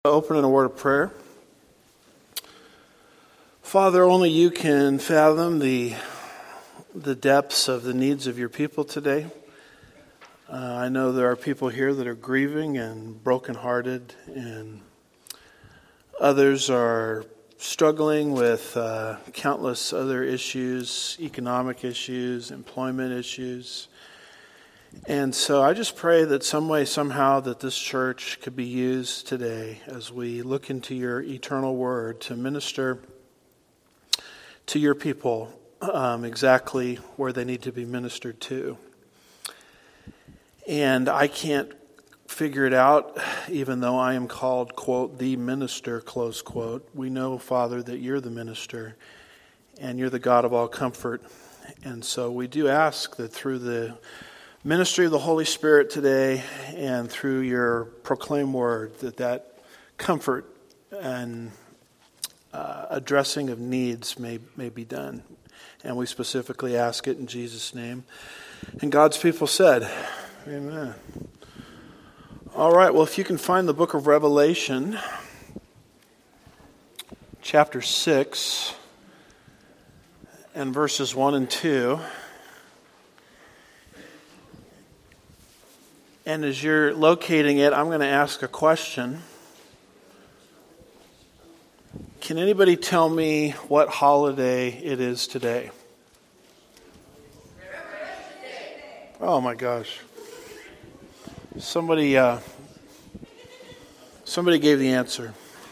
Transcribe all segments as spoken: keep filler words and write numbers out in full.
Open in a word of prayer. Father, only you can fathom the the depths of the needs of your people today. Uh, I know there are people here that are grieving and brokenhearted, and others are struggling with uh, countless other issues, economic issues, employment issues. And so I just pray that some way, somehow, that this church could be used today as we look into your eternal word to minister to your people um, exactly where they need to be ministered to. And I can't figure it out, even though I am called, quote, the minister, close quote. We know, Father, that you're the minister and you're the God of all comfort. And so we do ask that through the ministry of the Holy Spirit today and through your proclaimed word, that that comfort and uh, addressing of needs may, may be done. And we specifically ask it in Jesus' name. And God's people said, amen. All right, well, if you can find the book of Revelation, chapter six, and verses one and two. And as you're locating it, I'm going to ask a question. Can anybody tell me what holiday it is today? Oh my gosh. Somebody uh, somebody gave the answer.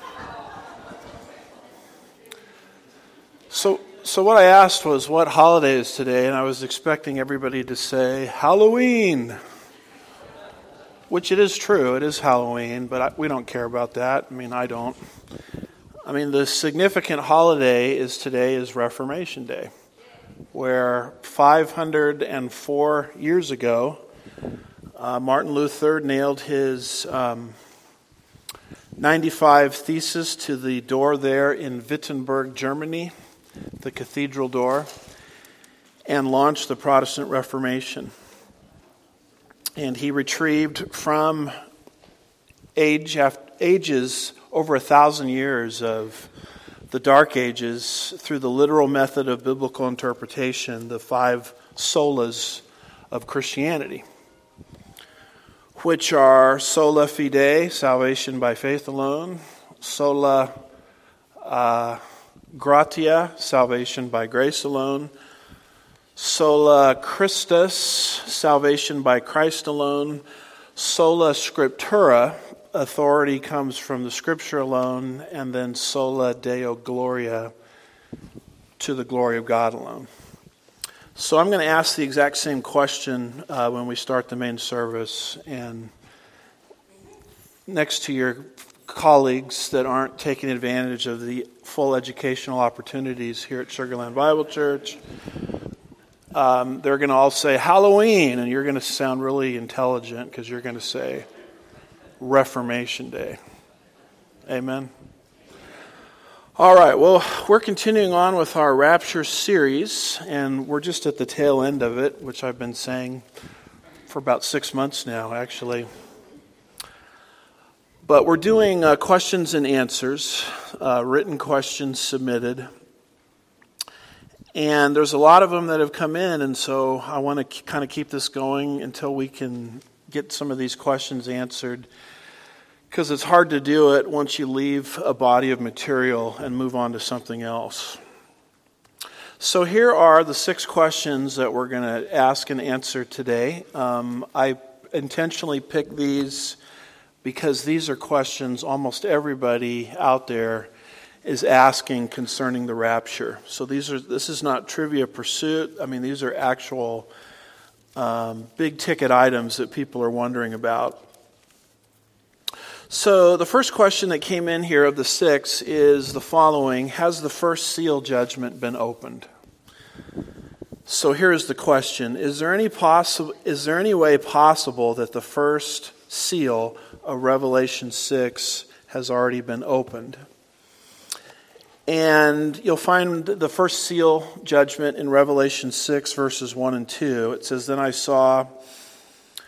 So so what I asked was what holiday is today, and I was expecting everybody to say Halloween. Which it is true, it is Halloween, but I, we don't care about that. I mean, I don't. I mean, the significant holiday is today is Reformation Day, where five hundred four years ago, uh, Martin Luther nailed his um, ninety-five Theses to the door there in Wittenberg, Germany, the cathedral door, and launched the Protestant Reformation. And he retrieved from age after ages over a thousand years of the Dark Ages through the literal method of biblical interpretation, the five solas of Christianity, which are sola fide, salvation by faith alone, sola uh, gratia, salvation by grace alone, sola Christus, salvation by Christ alone. Sola Scriptura, authority comes from the Scripture alone. And then sola Deo Gloria, to the glory of God alone. So I'm going to ask the exact same question uh, when we start the main service. And next to your colleagues that aren't taking advantage of the full educational opportunities here at Sugar Land Bible Church, Um, they're going to all say Halloween, and you're going to sound really intelligent because you're going to say Reformation Day. Amen. All right, well, we're continuing on with our Rapture series, and we're just at the tail end of it, which I've been saying for about six months now, actually. But we're doing uh, questions and answers, uh, written questions submitted. And there's a lot of them that have come in, and so I want to k- kind of keep this going until we can get some of these questions answered, because it's hard to do it once you leave a body of material and move on to something else. So here are the six questions that we're going to ask and answer today. Um, I intentionally picked these because these are questions almost everybody out there is asking concerning the rapture. So these are this is not trivia pursuit. I mean, these are actual um, big ticket items that people are wondering about. So the first question that came in here of the six is the following: has the first seal judgment been opened? So here's the question: Is there any possible? Is there any way possible that the first seal of Revelation six has already been opened? And you'll find the first seal judgment in Revelation six, verses one and two. It says, "Then I saw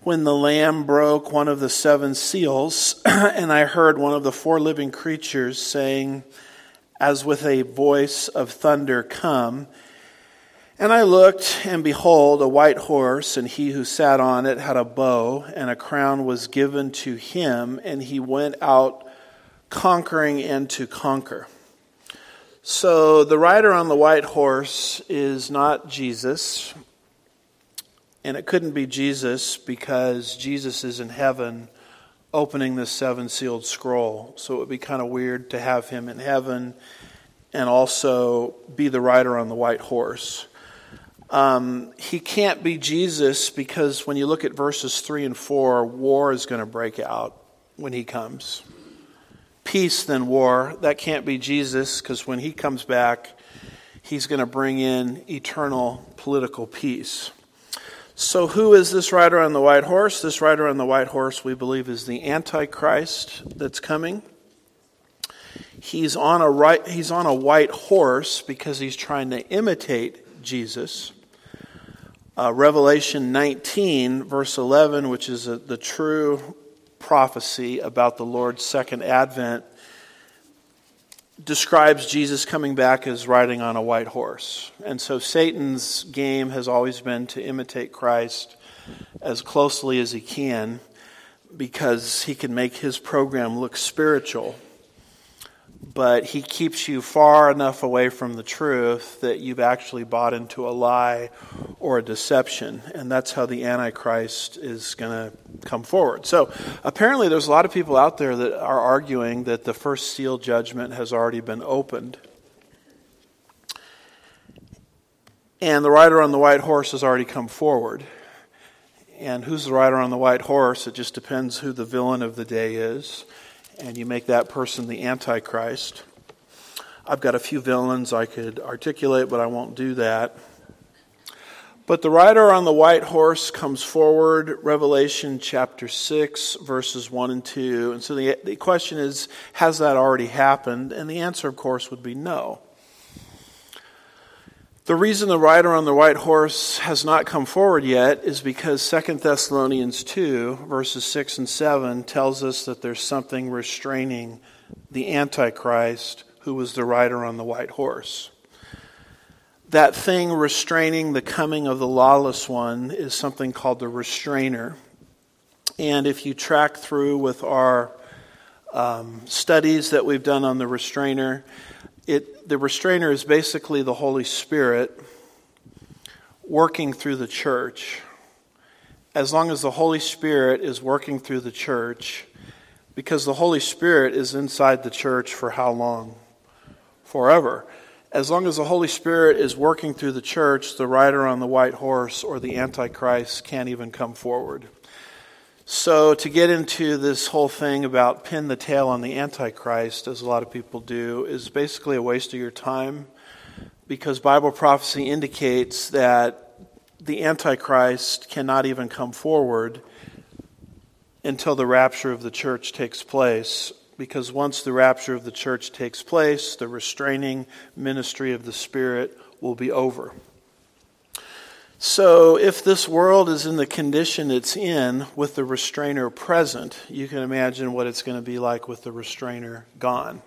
when the Lamb broke one of the seven seals, and I heard one of the four living creatures saying, as with a voice of thunder, "Come." And I looked, and behold, a white horse, and he who sat on it had a bow, and a crown was given to him, and he went out conquering and to conquer. So the rider on the white horse is not Jesus. And it couldn't be Jesus because Jesus is in heaven opening this seven-sealed scroll. So it would be kind of weird to have him in heaven and also be the rider on the white horse. Um, he can't be Jesus because when you look at verses three and four, war is going to break out when he comes. Peace, then war. That can't be Jesus because when he comes back, he's going to bring in eternal political peace. So who is this rider on the white horse? This rider on the white horse, we believe, is the Antichrist that's coming. He's on a right, he's on a white horse because he's trying to imitate Jesus. Uh, Revelation nineteen, verse eleven, which is a, the true prophecy about the Lord's second advent, describes Jesus coming back as riding on a white horse. And so Satan's game has always been to imitate Christ as closely as he can because he can make his program look spiritual. But he keeps you far enough away from the truth that you've actually bought into a lie or a deception. And that's how the Antichrist is going to come forward. So apparently there's a lot of people out there that are arguing that the first seal judgment has already been opened. And the rider on the white horse has already come forward. And who's the rider on the white horse? It just depends who the villain of the day is. And you make that person the Antichrist. I've got a few villains I could articulate, but I won't do that. But the rider on the white horse comes forward, Revelation chapter six, verses one and two. And so the, the question is, has that already happened? And the answer, of course, would be no. The reason the rider on the white horse has not come forward yet is because Second Thessalonians two, verses six and seven, tells us that there's something restraining the Antichrist who was the rider on the white horse. That thing restraining the coming of the lawless one is something called the restrainer. And if you track through with our um, studies that we've done on the restrainer, It, the restrainer is basically the Holy Spirit working through the church. As long as the Holy Spirit is working through the church, because the Holy Spirit is inside the church for how long? Forever. As long as the Holy Spirit is working through the church, the rider on the white horse or the Antichrist can't even come forward. So to get into this whole thing about pin the tail on the Antichrist, as a lot of people do, is basically a waste of your time because Bible prophecy indicates that the Antichrist cannot even come forward until the rapture of the church takes place, because once the rapture of the church takes place, the restraining ministry of the Spirit will be over. So if this world is in the condition it's in with the restrainer present, you can imagine what it's going to be like with the restrainer gone.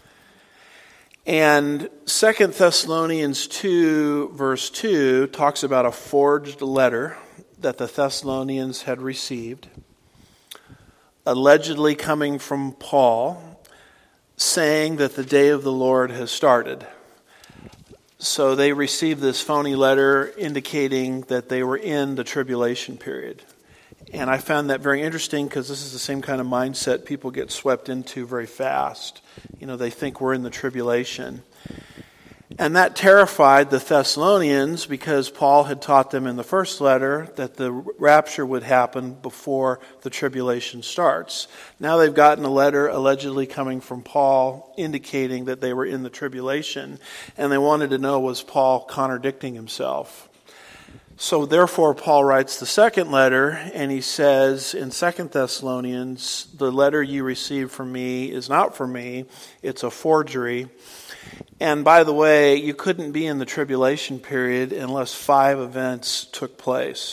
And Second Thessalonians two, verse two, talks about a forged letter that the Thessalonians had received, allegedly coming from Paul, saying that the day of the Lord has started. So they received this phony letter indicating that they were in the tribulation period. And I found that very interesting because this is the same kind of mindset people get swept into very fast. You know, they think we're in the tribulation. And that terrified the Thessalonians because Paul had taught them in the first letter that the rapture would happen before the tribulation starts. Now they've gotten a letter allegedly coming from Paul indicating that they were in the tribulation, and they wanted to know, was Paul contradicting himself? So therefore Paul writes the second letter, and he says in Second Thessalonians, the letter you received from me is not from me, it's a forgery. And by the way, you couldn't be in the tribulation period unless five events took place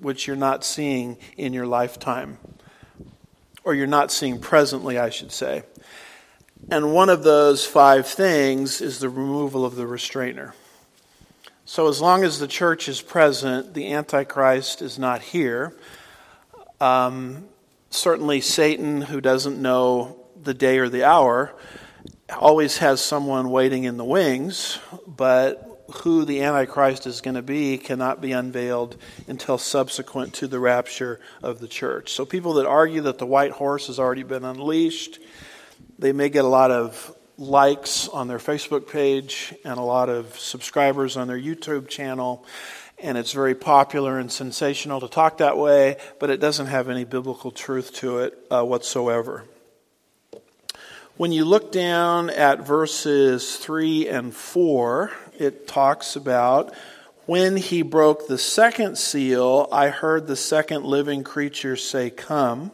which you're not seeing in your lifetime, or you're not seeing presently, I should say. And one of those five things is the removal of the restrainer. So as long as the church is present, the Antichrist is not here. Um, certainly Satan, who doesn't know the day or the hour, always has someone waiting in the wings, but who the Antichrist is going to be cannot be unveiled until subsequent to the rapture of the church. So people that argue that the white horse has already been unleashed, they may get a lot of likes on their Facebook page and a lot of subscribers on their YouTube channel, and it's very popular and sensational to talk that way, but it doesn't have any biblical truth to it uh, whatsoever. When you look down at verses three and four, it talks about, when he broke the second seal, I heard the second living creature say, come.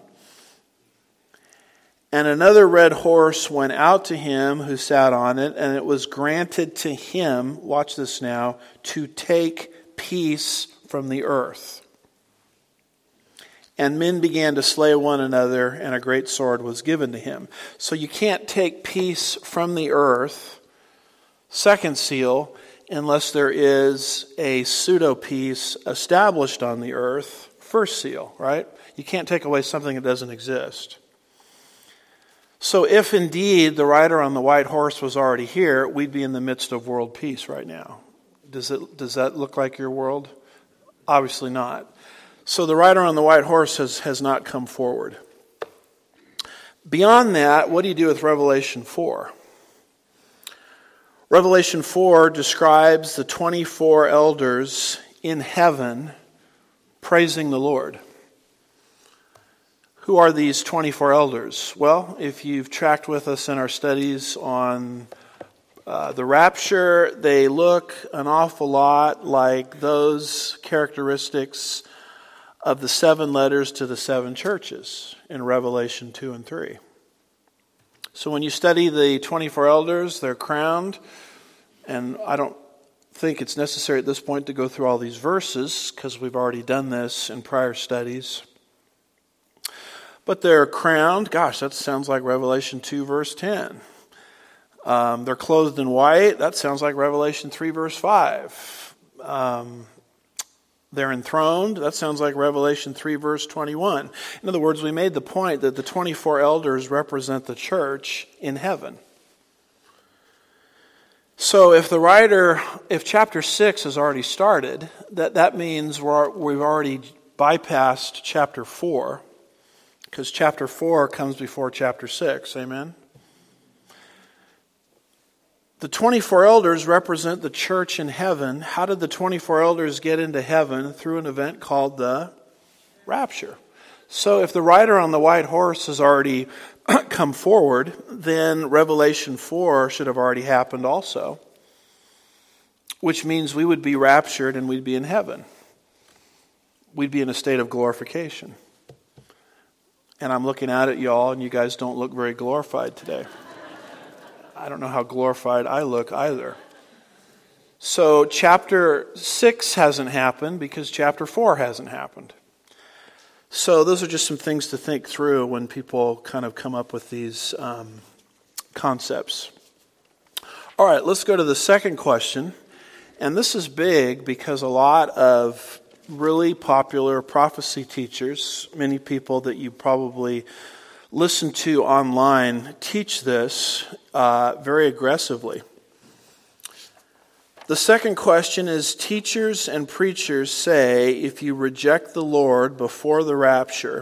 And another red horse went out to him who sat on it, and it was granted to him, watch this now, to take peace from the earth. And men began to slay one another, and a great sword was given to him. So you can't take peace from the earth, second seal, unless there is a pseudo-peace established on the earth, first seal, right? You can't take away something that doesn't exist. So if indeed the rider on the white horse was already here, we'd be in the midst of world peace right now. Does it? Does that look like your world? Obviously not. So the rider on the white horse has, has not come forward. Beyond that, what do you do with Revelation four? Revelation four describes the twenty-four elders in heaven praising the Lord. Who are these twenty-four elders? Well, if you've tracked with us in our studies on uh, the rapture, they look an awful lot like those characteristics of the seven letters to the seven churches in Revelation two and three. So when you study the twenty-four elders, they're crowned, and I don't think it's necessary at this point to go through all these verses because we've already done this in prior studies. But they're crowned. Gosh, that sounds like Revelation two, verse ten. Um, they're clothed in white. That sounds like Revelation three, verse five. Um, they're enthroned. That sounds like Revelation three, verse twenty-one. In other words, we made the point that the twenty-four elders represent the church in heaven. So if the writer, if chapter six has already started, that, that means we're, we've already bypassed chapter four. Because chapter four comes before chapter six, amen? The twenty-four elders represent the church in heaven. How did the twenty-four elders get into heaven? Through an event called the rapture. So if the rider on the white horse has already come forward, then Revelation four should have already happened also. Which means we would be raptured and we'd be in heaven. We'd be in a state of glorification. And I'm looking out at y'all, and you guys don't look very glorified today. I don't know how glorified I look either. So chapter six hasn't happened because chapter four hasn't happened. So those are just some things to think through when people kind of come up with these um, concepts. All right, let's go to the second question. And this is big because a lot of really popular prophecy teachers, many people that you probably listen to online, teach this uh, very aggressively. The second question is, teachers and preachers say if you reject the Lord before the rapture,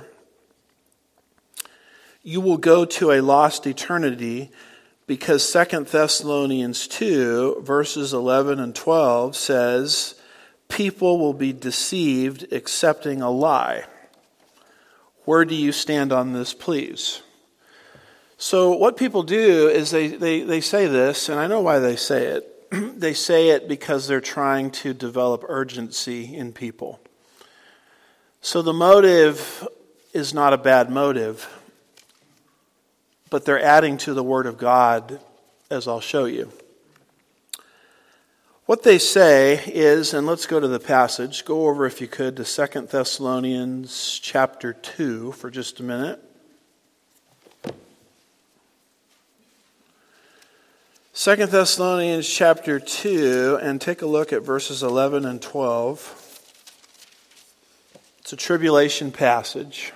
you will go to a lost eternity, because Second Thessalonians two, verses eleven and twelve says, people will be deceived accepting a lie. Where do you stand on this, please? So what people do is they, they, they say this, and I know why they say it. They say it because they're trying to develop urgency in people. So the motive is not a bad motive, but they're adding to the Word of God, as I'll show you. What they say is, and let's go to the passage, go over if you could to Second Thessalonians chapter two for just a minute. Second Thessalonians chapter two, and take a look at verses eleven and twelve. It's a tribulation passage.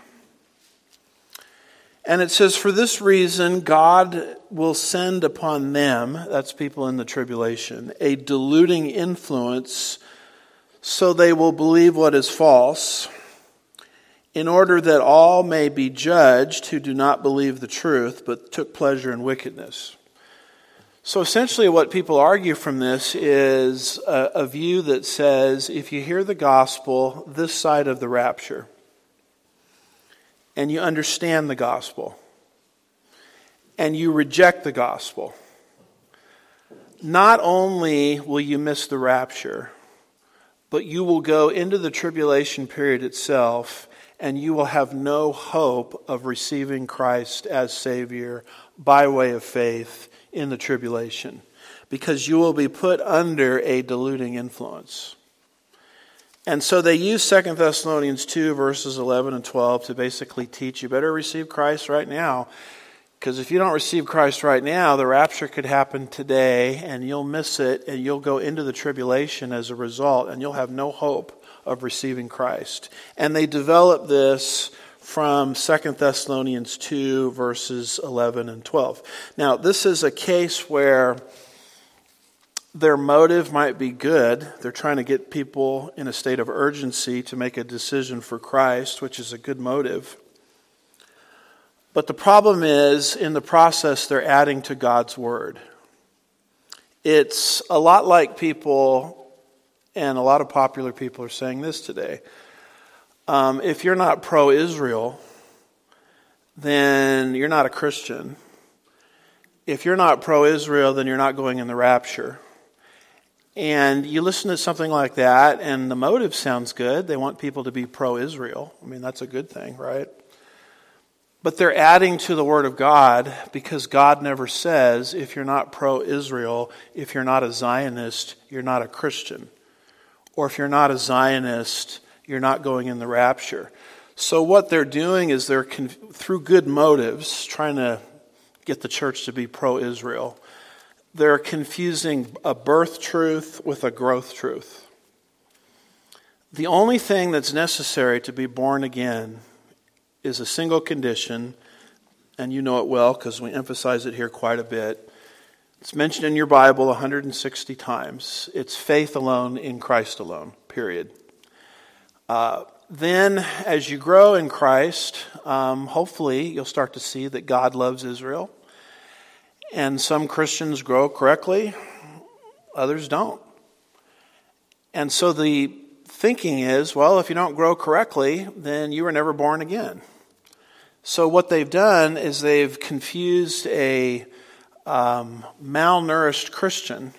And it says, "For this reason God will send upon them," that's people in the tribulation, "a deluding influence, so they will believe what is false, in order that all may be judged who do not believe the truth, but took pleasure in wickedness." So essentially what people argue from this is a, a view that says, if you hear the gospel this side of the rapture, and you understand the gospel, and you reject the gospel, not only will you miss the rapture, but you will go into the tribulation period itself, and you will have no hope of receiving Christ as Savior by way of faith in the tribulation, because you will be put under a deluding influence. And so they use Second Thessalonians two, verses eleven and twelve to basically teach you better receive Christ right now, because if you don't receive Christ right now, the rapture could happen today and you'll miss it and you'll go into the tribulation as a result and you'll have no hope of receiving Christ. And they develop this from Second Thessalonians two, verses eleven and twelve. Now, this is a case where their motive might be good. They're trying to get people in a state of urgency to make a decision for Christ, which is a good motive. But the problem is, in the process, they're adding to God's word. It's a lot like people, and a lot of popular people are saying this today. Um, if you're not pro-Israel, then you're not a Christian. If you're not pro-Israel, then you're not going in the rapture. And you listen to something like that, and the motive sounds good. They want people to be pro-Israel. I mean, that's a good thing, right? But they're adding to the Word of God, because God never says, if you're not pro-Israel, if you're not a Zionist, you're not a Christian. Or if you're not a Zionist, you're not going in the rapture. So what they're doing is they're, through good motives, trying to get the church to be pro-Israel. They're confusing a birth truth with a growth truth. The only thing that's necessary to be born again is a single condition, and you know it well because we emphasize it here quite a bit. It's mentioned in your Bible one hundred sixty times. It's faith alone in Christ alone, period. Uh, then, as you grow in Christ, um, hopefully you'll start to see that God loves Israel. And some Christians grow correctly, others don't. And so the thinking is, well, if you don't grow correctly, then you were never born again. So what they've done is they've confused a um, malnourished Christian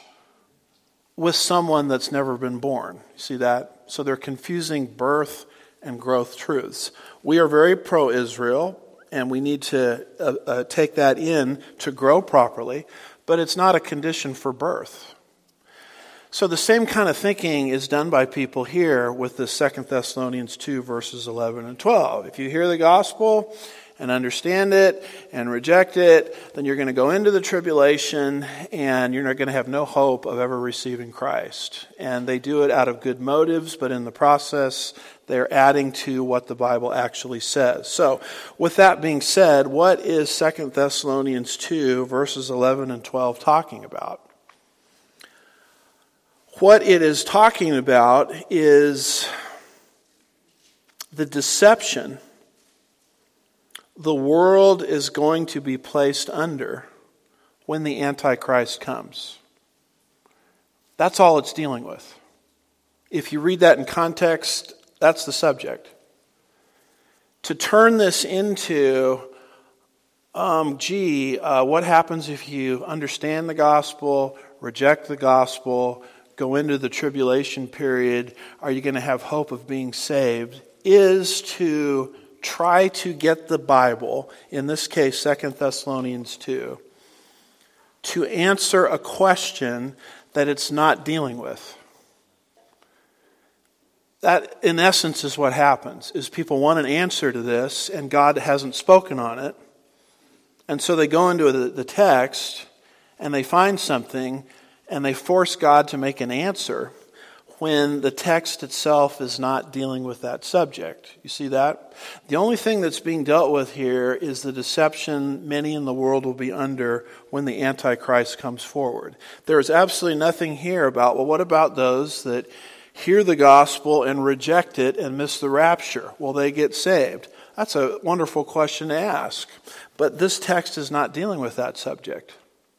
with someone that's never been born. You see that? So they're confusing birth and growth truths. We are very pro-Israel, and we need to uh, uh, take that in to grow properly, but it's not a condition for birth. So the same kind of thinking is done by people here with the Second Thessalonians two, verses eleven and twelve. If you hear the gospel and understand it and reject it, then you're going to go into the tribulation and you're going to have no hope of ever receiving Christ. And they do it out of good motives, but in the process, they're adding to what the Bible actually says. So, with that being said, what is Second Thessalonians two, verses eleven and twelve talking about? What it is talking about is the deception the world is going to be placed under when the Antichrist comes. That's all it's dealing with. If you read that in context, that's the subject. To turn this into, um, gee, uh, what happens if you understand the gospel, reject the gospel, go into the tribulation period, are you going to have hope of being saved, is to try to get the Bible, in this case Second Thessalonians two, to answer a question that it's not dealing with. That, in essence, is what happens, is people want an answer to this, and God hasn't spoken on it. And so they go into the, the text, and they find something, and they force God to make an answer when the text itself is not dealing with that subject. You see that? The only thing that's being dealt with here is the deception many in the world will be under when the Antichrist comes forward. There is absolutely nothing here about, well, what about those that hear the gospel and reject it and miss the rapture? Will they get saved? That's a wonderful question to ask. But this text is not dealing with that subject.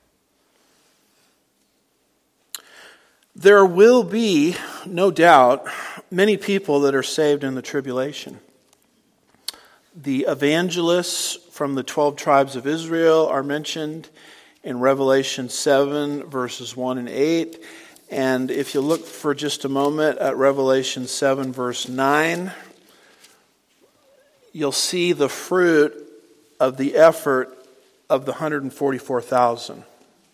There will be, no doubt, many people that are saved in the tribulation. The evangelists from the twelve tribes of Israel are mentioned in Revelation seven, verses one and eight. And if you look for just a moment at Revelation seven, verse nine, you'll see the fruit of the effort of the one hundred forty-four thousand.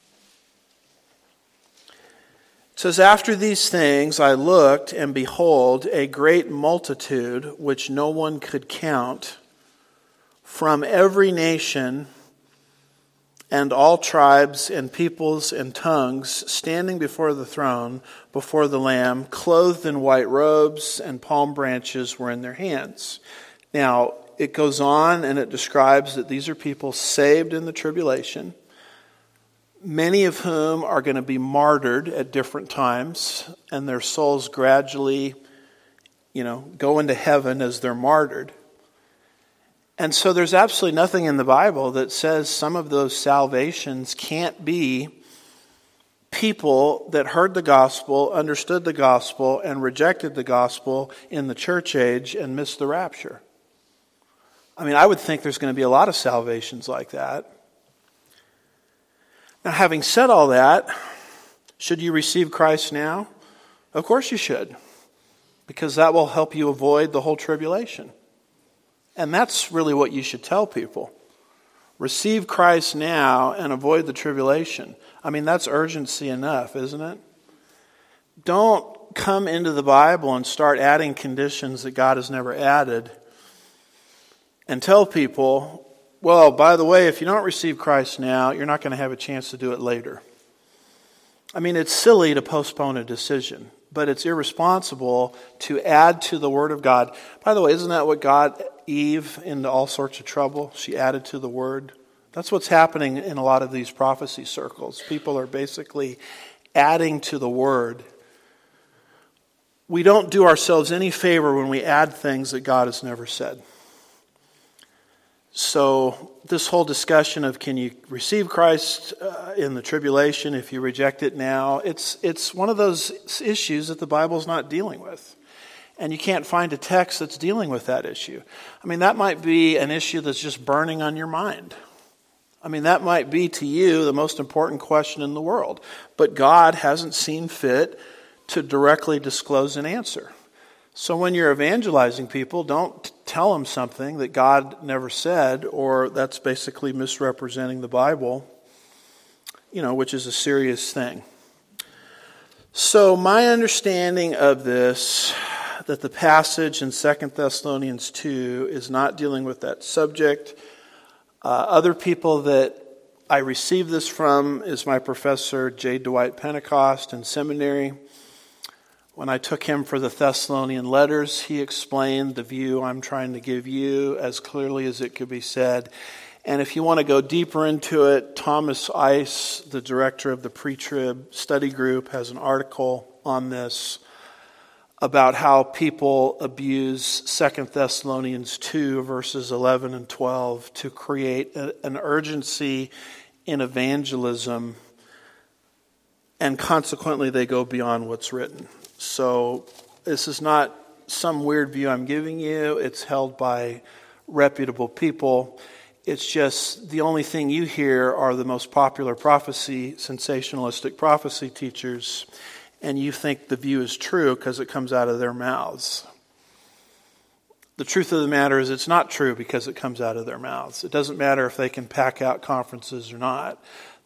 It says, "After these things I looked, and behold, a great multitude, which no one could count, from every nation and all tribes and peoples and tongues, standing before the throne, before the Lamb, clothed in white robes, and palm branches were in their hands." Now, it goes on and it describes that these are people saved in the tribulation, many of whom are going to be martyred at different times, and their souls gradually, you know, go into heaven as they're martyred. And so there's absolutely nothing in the Bible that says some of those salvations can't be people that heard the gospel, understood the gospel, and rejected the gospel in the church age and missed the rapture. I mean, I would think there's going to be a lot of salvations like that. Now, having said all that, should you receive Christ now? Of course you should, because that will help you avoid the whole tribulation. And that's really what you should tell people. Receive Christ now and avoid the tribulation. I mean, that's urgency enough, isn't it? Don't come into the Bible and start adding conditions that God has never added and tell people, well, by the way, if you don't receive Christ now, you're not going to have a chance to do it later. I mean, it's silly to postpone a decision, but it's irresponsible to add to the Word of God. By the way, isn't that what got Eve into all sorts of trouble? She added to the Word. That's what's happening in a lot of these prophecy circles. People are basically adding to the Word. We don't do ourselves any favor when we add things that God has never said. So this whole discussion of can you receive Christ uh, in the tribulation if you reject it now, it's it's one of those issues that the Bible's not dealing with. And you can't find a text that's dealing with that issue. I mean, that might be an issue that's just burning on your mind. I mean, that might be to you the most important question in the world. But God hasn't seen fit to directly disclose an answer. So when you're evangelizing people, don't tell them something that God never said, or that's basically misrepresenting the Bible, you know, which is a serious thing. So my understanding of this, that the passage in Second Thessalonians two is not dealing with that subject. Uh, other people that I received this from is my professor, J. Dwight Pentecost, in seminary. When I took him for the Thessalonian letters, he explained the view I'm trying to give you as clearly as it could be said. And if you want to go deeper into it, Thomas Ice, the director of the pre-trib study group, has an article on this about how people abuse Second Thessalonians two, verses eleven and twelve, to create a, an urgency in evangelism, and consequently they go beyond what's written. So this is not some weird view I'm giving you. It's held by reputable people. It's just the only thing you hear are the most popular prophecy, sensationalistic prophecy teachers, and you think the view is true because it comes out of their mouths. The truth of the matter is it's not true because it comes out of their mouths. It doesn't matter if they can pack out conferences or not.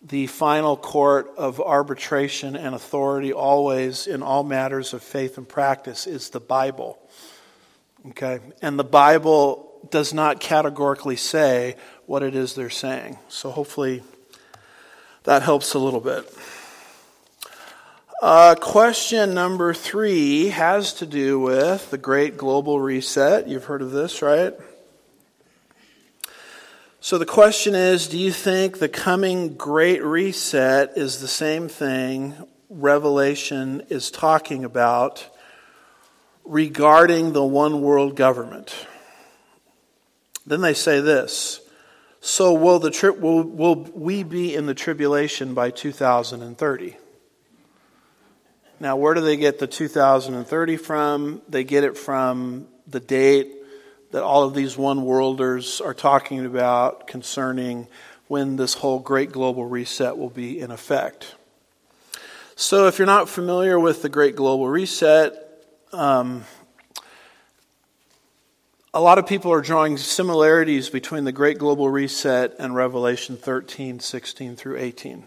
the final court of arbitration and authority always in all matters of faith and practice is the Bible. Okay? And the Bible does not categorically say what it is they're saying. So hopefully that helps a little bit. Uh, question number three has to do with the Great Global Reset. You've heard of this, right? So the question is, do you think the coming Great Reset is the same thing Revelation is talking about regarding the one world government? Then they say this, so will the tri- will, will we be in the tribulation by two thousand thirty? Now, where do they get the two thousand thirty from? They get it from the date that all of these one-worlders are talking about concerning when this whole great global reset will be in effect. So if you're not familiar with the Great Global Reset, um, a lot of people are drawing similarities between the Great Global Reset and Revelation thirteen, sixteen through eighteen.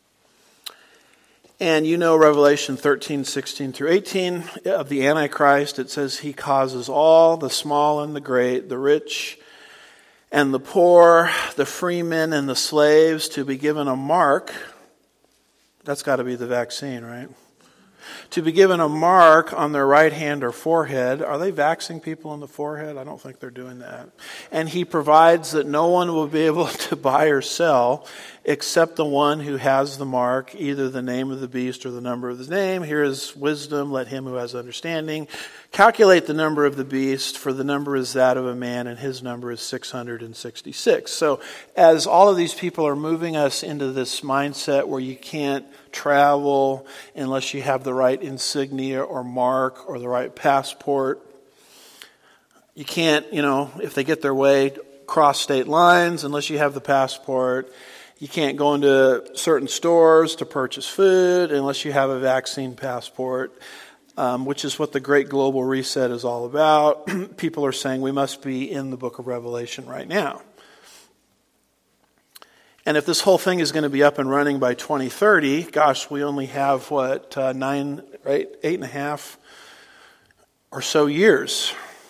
And you know Revelation thirteen, sixteen through eighteen of the Antichrist. It says he causes all, the small and the great, the rich and the poor, the freemen and the slaves to be given a mark. That's got to be the vaccine, right? To be given a mark on their right hand or forehead. Are they vaxxing people on the forehead? I don't think they're doing that. And he provides that no one will be able to buy or sell except the one who has the mark, either the name of the beast or the number of the name. Here is wisdom, let him who has understanding calculate the number of the beast, for the number is that of a man, and his number is six hundred sixty-six. So as all of these people are moving us into this mindset where you can't travel unless you have the right insignia or mark or the right passport. You can't, you know, if they get their way, cross state lines unless you have the passport. You can't go into certain stores to purchase food unless you have a vaccine passport, um, which is what the Great Global Reset is all about. People are saying we must be in the book of Revelation right now. And if this whole thing is going to be up and running by twenty thirty, gosh, we only have, what, uh, nine, right, eight and a half or so years.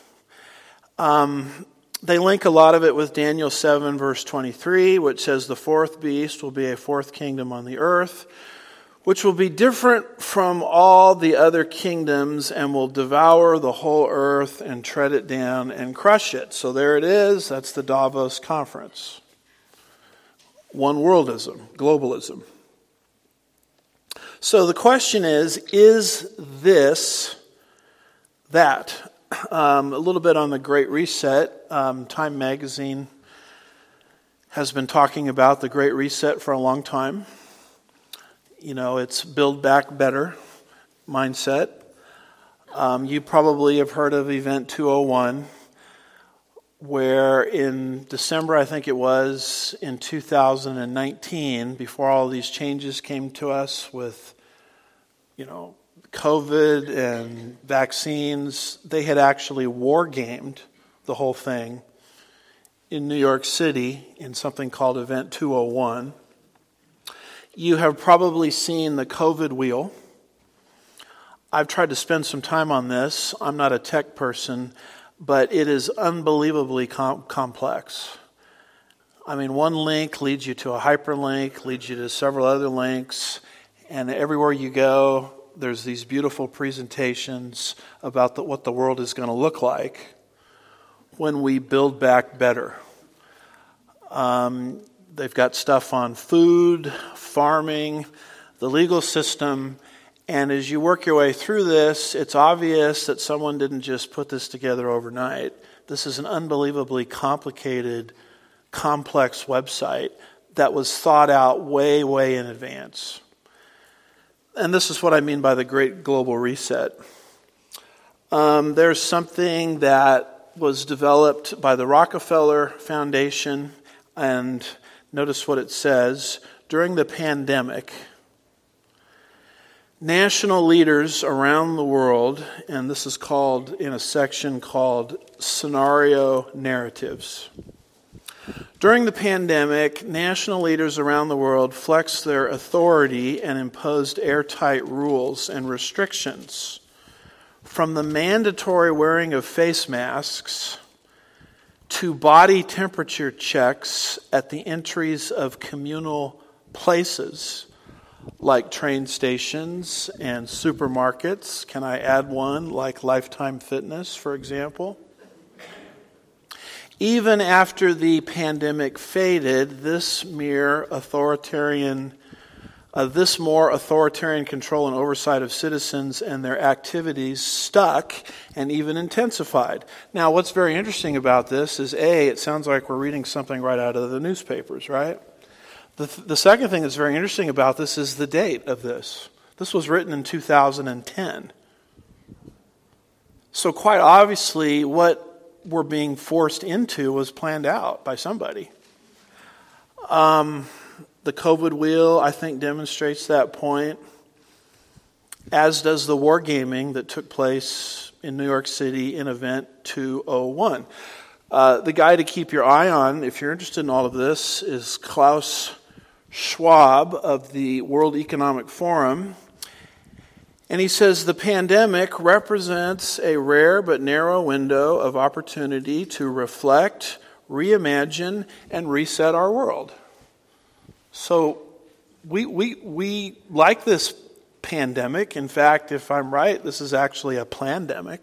Um... They link a lot of it with Daniel seven, verse twenty-three, which says the fourth beast will be a fourth kingdom on the earth, which will be different from all the other kingdoms and will devour the whole earth and tread it down and crush it. So there it is. That's the Davos conference. One worldism, globalism. So the question is, is this that? Um, a little bit on the Great Reset. Um, Time Magazine has been talking about the Great Reset for a long time. You know, it's build back better mindset. Um, you probably have heard of Event two oh one, where in December, I think it was, in two thousand nineteen, before all these changes came to us with, you know, COVID and vaccines, they had actually war-gamed the whole thing in New York City in something called Event two oh one. You have probably seen the COVID wheel. I've tried to spend some time on this. I'm not a tech person, but it is unbelievably com- complex. I mean, one link leads you to a hyperlink, leads you to several other links, and everywhere you go, there's these beautiful presentations about the, what the world is going to look like when we build back better. Um, they've got stuff on food, farming, the legal system, and as you work your way through this, it's obvious that someone didn't just put this together overnight. This is an unbelievably complicated, complex website that was thought out way, way in advance. And this is what I mean by the Great Global Reset. Um, there's something that was developed by the Rockefeller Foundation, and notice what it says. During the pandemic, national leaders around the world, and this is called in a section called Scenario Narratives. During the pandemic, national leaders around the world flexed their authority and imposed airtight rules and restrictions. From the mandatory wearing of face masks to body temperature checks at the entries of communal places like train stations and supermarkets. Can I add one like Lifetime Fitness, for example? Even after the pandemic faded, this mere authoritarian, uh, this more authoritarian control and oversight of citizens and their activities stuck and even intensified. Now, what's very interesting about this is, A, it sounds like we're reading something right out of the newspapers, right? The, the second thing that's very interesting about this is the date of this. This was written in two thousand ten. So quite obviously, what we're being forced into was planned out by somebody. Um, the COVID wheel, I think, demonstrates that point, as does the wargaming that took place in New York City in Event two oh one. Uh, the guy to keep your eye on, if you're interested in all of this, is Klaus Schwab of the World Economic Forum. And he says the pandemic represents a rare but narrow window of opportunity to reflect, reimagine, and reset our world. So we we we like this pandemic. In fact, if I'm right, this is actually a plandemic.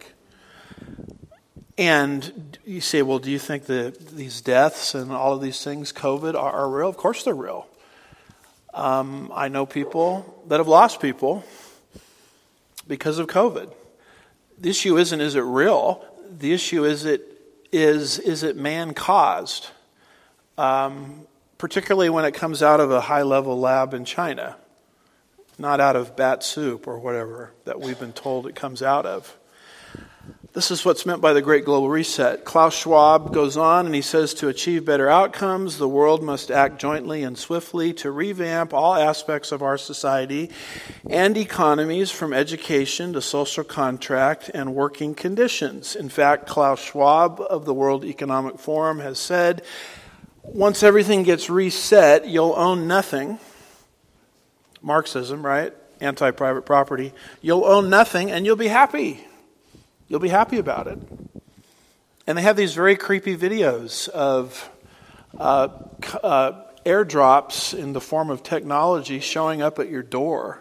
And you say, well, do you think that these deaths and all of these things, COVID, are, are real? Of course they're real. Um, I know people that have lost people because of COVID. The issue isn't, is it real? The issue is, it is, is it man-caused? Um, particularly when it comes out of a high-level lab in China, not out of bat soup or whatever that we've been told it comes out of. This is what's meant by the Great Global Reset. Klaus Schwab goes on and he says, to achieve better outcomes, the world must act jointly and swiftly to revamp all aspects of our society and economies, from education to social contract and working conditions. In fact, Klaus Schwab of the World Economic Forum has said, once everything gets reset, you'll own nothing. Marxism, right? Anti-private property. You'll own nothing and you'll be happy. You'll be happy about it. And they have these very creepy videos of uh, uh, airdrops in the form of technology showing up at your door.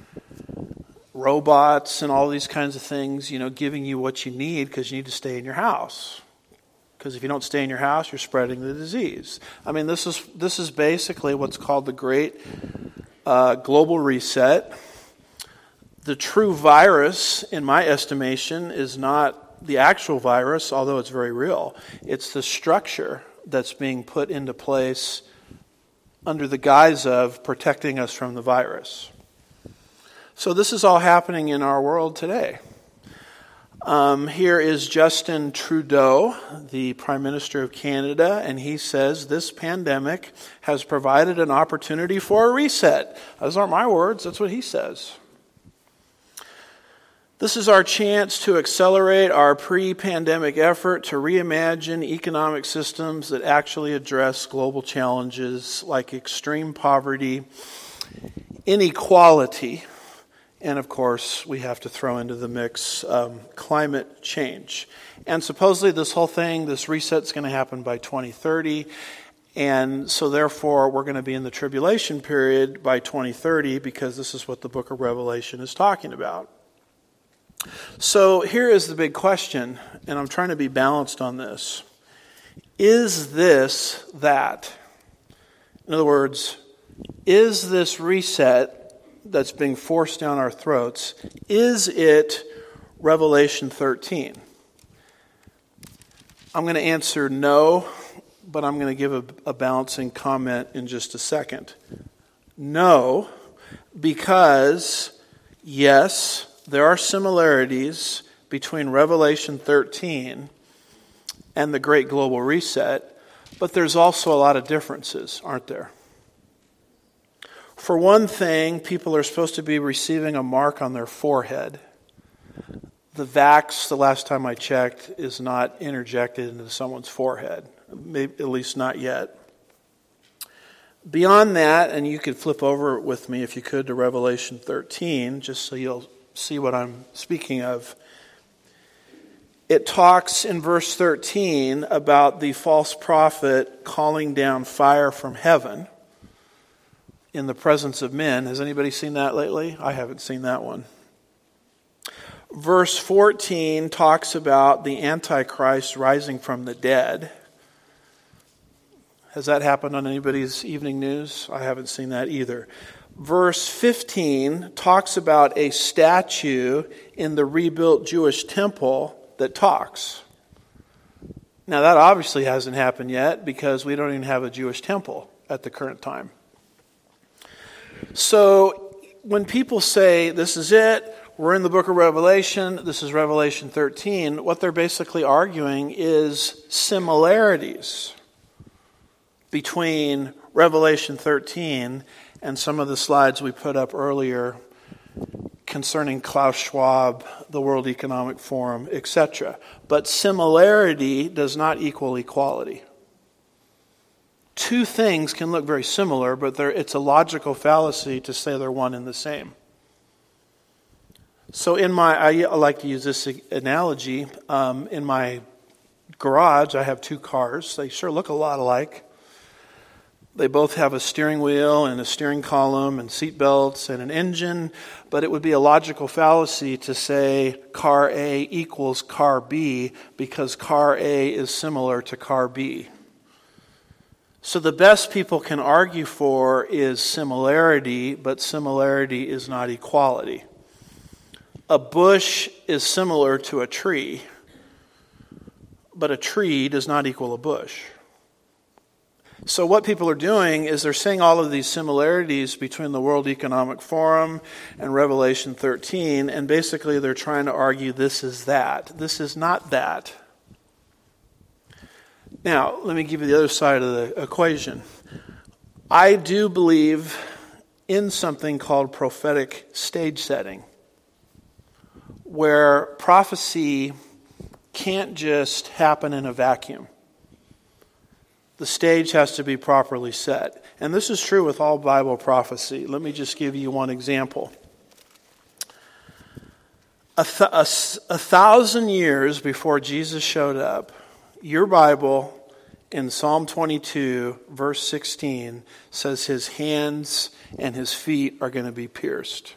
Robots and all these kinds of things, you know, giving you what you need because you need to stay in your house. Because if you don't stay in your house, you're spreading the disease. I mean, this is this is basically what's called the Great uh, Global Reset. The true virus, in my estimation, is not the actual virus, although it's very real. It's the structure that's being put into place under the guise of protecting us from the virus. So this is all happening in our world today. Um, here is Justin Trudeau, the Prime Minister of Canada, and he says this pandemic has provided an opportunity for a reset. Those aren't my words, that's what he says. This is our chance to accelerate our pre-pandemic effort to reimagine economic systems that actually address global challenges like extreme poverty, inequality, and of course, we have to throw into the mix um, climate change. And supposedly this whole thing, this reset's going to happen by twenty thirty. And so therefore, we're going to be in the tribulation period by twenty thirty because this is what the book of Revelation is talking about. So here is the big question, and I'm trying to be balanced on this. Is this that? In other words, is this reset that's being forced down our throats, is it Revelation thirteen? I'm going to answer no, but I'm going to give a, a balancing comment in just a second. No, because yes, there are similarities between Revelation thirteen and the Great Global Reset, but there's also a lot of differences, aren't there? For one thing, people are supposed to be receiving a mark on their forehead. The vax, the last time I checked, is not interjected into someone's forehead, maybe, at least not yet. Beyond that, and you could flip over with me if you could to Revelation thirteen, just so you'll see what I'm speaking of. It talks in verse thirteen about the false prophet calling down fire from heaven in the presence of men. Has anybody seen that lately? I haven't seen that one. Verse fourteen talks about the Antichrist rising from the dead. Has that happened on anybody's evening news? I haven't seen that either. Verse fifteen talks about a statue in the rebuilt Jewish temple that talks. Now that obviously hasn't happened yet because we don't even have a Jewish temple at the current time. So when people say this is it, we're in the book of Revelation, this is Revelation thirteen, what they're basically arguing is similarities between Revelation thirteen and some of the slides we put up earlier concerning Klaus Schwab, the World Economic Forum, et cetera. But similarity does not equal equality. Two things can look very similar, but it's a logical fallacy to say they're one and the same. So in my, I like to use this analogy. Um, in my garage, I have two cars. They sure look a lot alike. They both have a steering wheel and a steering column and seat belts and an engine, but it would be a logical fallacy to say car A equals car B because car A is similar to car B. So the best people can argue for is similarity, but similarity is not equality. A bush is similar to a tree, but a tree does not equal a bush. So what people are doing is they're saying all of these similarities between the World Economic Forum and Revelation thirteen, and basically they're trying to argue this is that. This is not that. Now, let me give you the other side of the equation. I do believe in something called prophetic stage setting, where prophecy can't just happen in a vacuum. The stage has to be properly set. And this is true with all Bible prophecy. Let me just give you one example. A, th- a, a thousand years before Jesus showed up, your Bible in Psalm twenty-two, verse sixteen, says his hands and his feet are going to be pierced.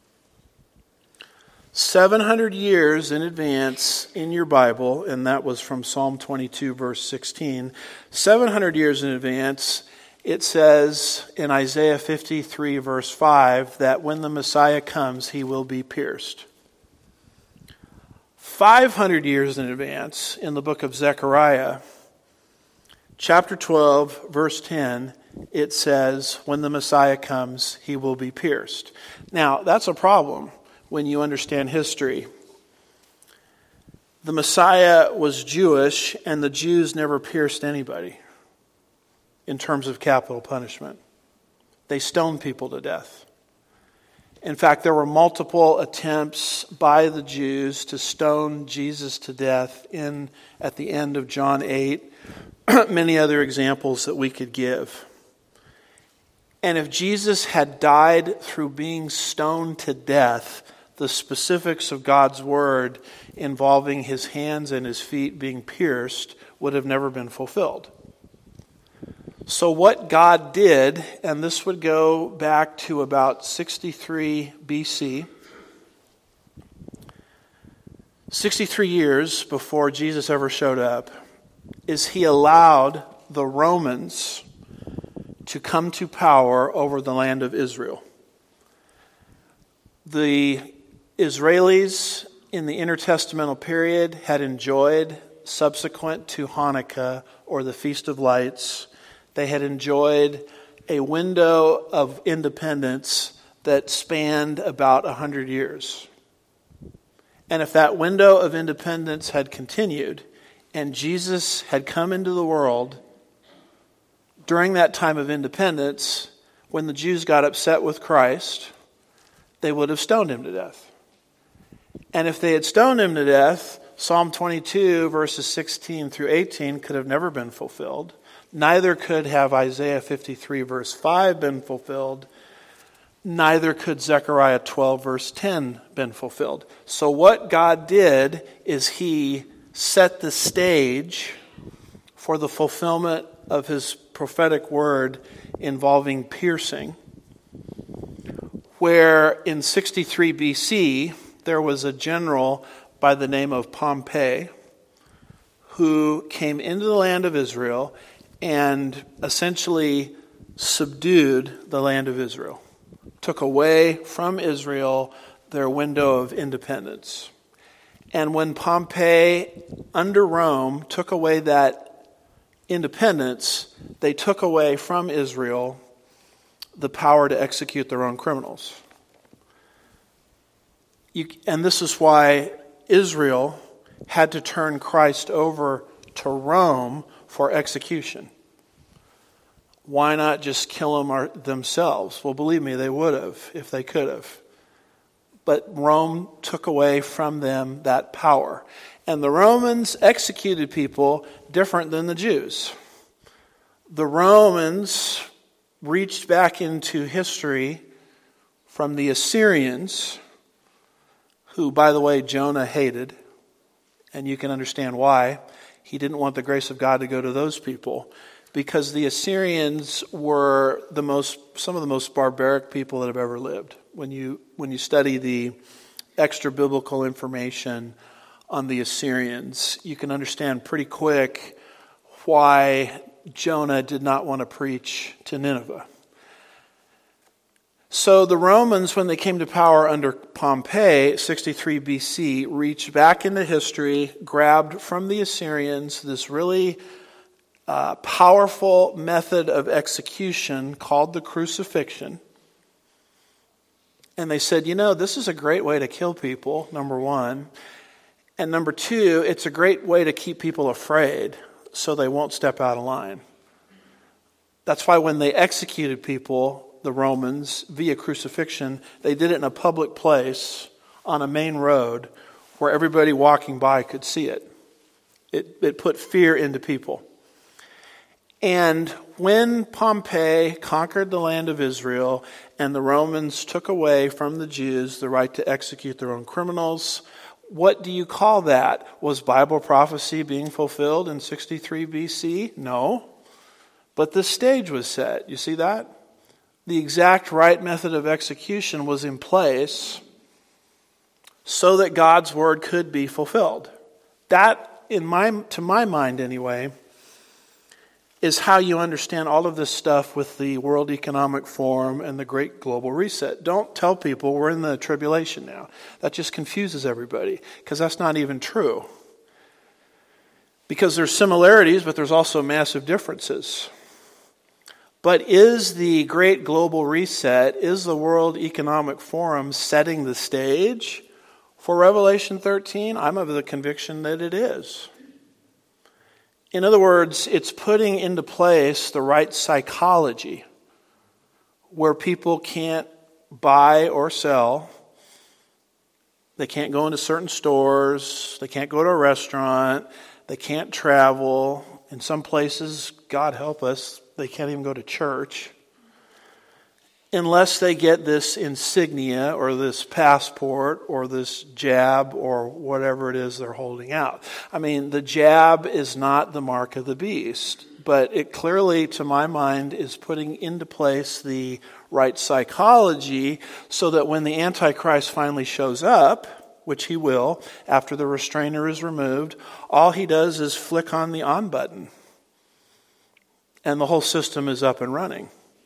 seven hundred years in advance in your Bible, and that was from Psalm twenty-two, verse sixteen. seven hundred years in advance, it says in Isaiah fifty-three, verse five, that when the Messiah comes, he will be pierced. five hundred years in advance, in the book of Zechariah, chapter twelve, verse ten, it says, when the Messiah comes, he will be pierced. Now, that's a problem when you understand history. The Messiah was Jewish, and the Jews never pierced anybody in terms of capital punishment. They stoned people to death. In fact, there were multiple attempts by the Jews to stone Jesus to death in at the end of John eight. Many other examples that we could give. And if Jesus had died through being stoned to death, the specifics of God's word involving his hands and his feet being pierced would have never been fulfilled. So what God did, and this would go back to about sixty-three B C, sixty-three years before Jesus ever showed up, is he allowed the Romans to come to power over the land of Israel. The Israelis in the intertestamental period had enjoyed, subsequent to Hanukkah or the Feast of Lights, they had enjoyed a window of independence that spanned about one hundred years. And if that window of independence had continued and Jesus had come into the world during that time of independence, when the Jews got upset with Christ, they would have stoned him to death. And if they had stoned him to death, Psalm twenty-two, verses sixteen through eighteen could have never been fulfilled. Neither could have Isaiah fifty-three verse five been fulfilled. Neither could Zechariah twelve verse ten been fulfilled. So what God did is he set the stage for the fulfillment of his prophetic word involving piercing, where in sixty-three B C there was a general by the name of Pompey who came into the land of Israel and essentially subdued the land of Israel, took away from Israel their window of independence. And when Pompey, under Rome, took away that independence, they took away from Israel the power to execute their own criminals. You, and this is why Israel had to turn Christ over to Rome for execution. Why not just kill them themselves? Well, believe me, they would have if they could have. But Rome took away from them that power. And the Romans executed people different than the Jews. The Romans reached back into history from the Assyrians, who, by the way, Jonah hated. And you can understand why. He didn't want the grace of God to go to those people, because the Assyrians were the most, some of the most barbaric people that have ever lived. When you when you study the extra biblical information on the Assyrians, you can understand pretty quick why Jonah did not want to preach to Nineveh. So the Romans, when they came to power under Pompey, sixty-three B C, reached back into history, grabbed from the Assyrians this really uh, powerful method of execution called the crucifixion. And they said, you know, this is a great way to kill people, number one. And number two, it's a great way to keep people afraid so they won't step out of line. That's why when they executed people, the Romans, via crucifixion, they did it in a public place on a main road where everybody walking by could see it. It, it put fear into people. And when Pompey conquered the land of Israel and the Romans took away from the Jews the right to execute their own criminals, what do you call that? Was Bible prophecy being fulfilled in sixty-three B C? No. But the stage was set. You see that? The exact right method of execution was in place so that God's word could be fulfilled. That, in my, to my mind anyway, is how you understand all of this stuff with the World Economic Forum and the Great Global Reset. Don't tell people we're in the tribulation now. That just confuses everybody, because that's not even true. Because there's similarities, but there's also massive differences. But is the Great Global Reset, is the World Economic Forum setting the stage for Revelation thirteen? I'm of the conviction that it is. In other words, it's putting into place the right psychology where people can't buy or sell. They can't go into certain stores. They can't go to a restaurant. They can't travel. In some places, God help us, they can't even go to church unless they get this insignia or this passport or this jab or whatever it is they're holding out. I mean, the jab is not the mark of the beast, but it clearly, to my mind, is putting into place the right psychology so that when the Antichrist finally shows up, which he will, after the restrainer is removed, all he does is flick on the on button. And the whole system is up and running.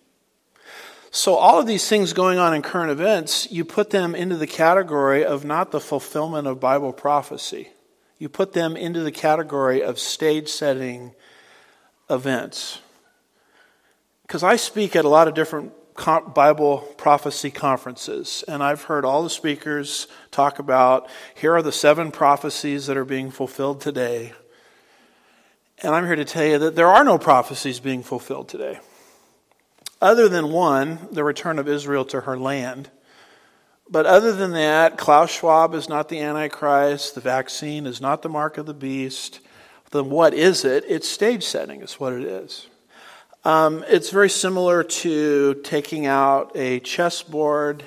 So all of these things going on in current events, you put them into the category of not the fulfillment of Bible prophecy. You put them into the category of stage-setting events. Because I speak at a lot of different Bible prophecy conferences, and I've heard all the speakers talk about, here are the seven prophecies that are being fulfilled today. And I'm here to tell you that there are no prophecies being fulfilled today. Other than one, the return of Israel to her land. But other than that, Klaus Schwab is not the Antichrist. The vaccine is not the mark of the beast. Then what is it? It's stage setting is what it is. Um, it's very similar to taking out a chessboard,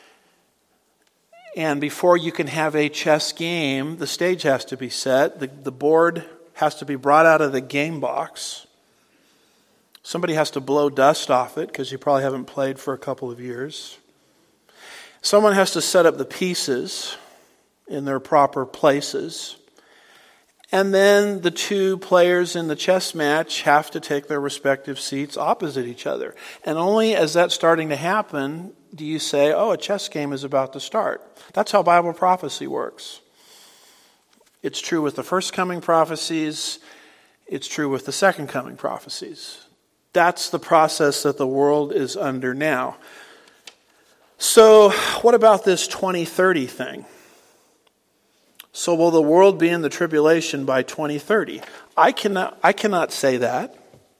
and before you can have a chess game, the stage has to be set. The, the board has to be brought out of the game box. Somebody has to blow dust off it because you probably haven't played for a couple of years. Someone has to set up the pieces in their proper places. And then the two players in the chess match have to take their respective seats opposite each other. And only as that's starting to happen do you say, oh, a chess game is about to start. That's how Bible prophecy works. It's true with the first coming prophecies. It's true with the second coming prophecies. That's the process that the world is under now. So what about this twenty thirty thing? So will the world be in the tribulation by twenty thirty? I cannot, I cannot say that.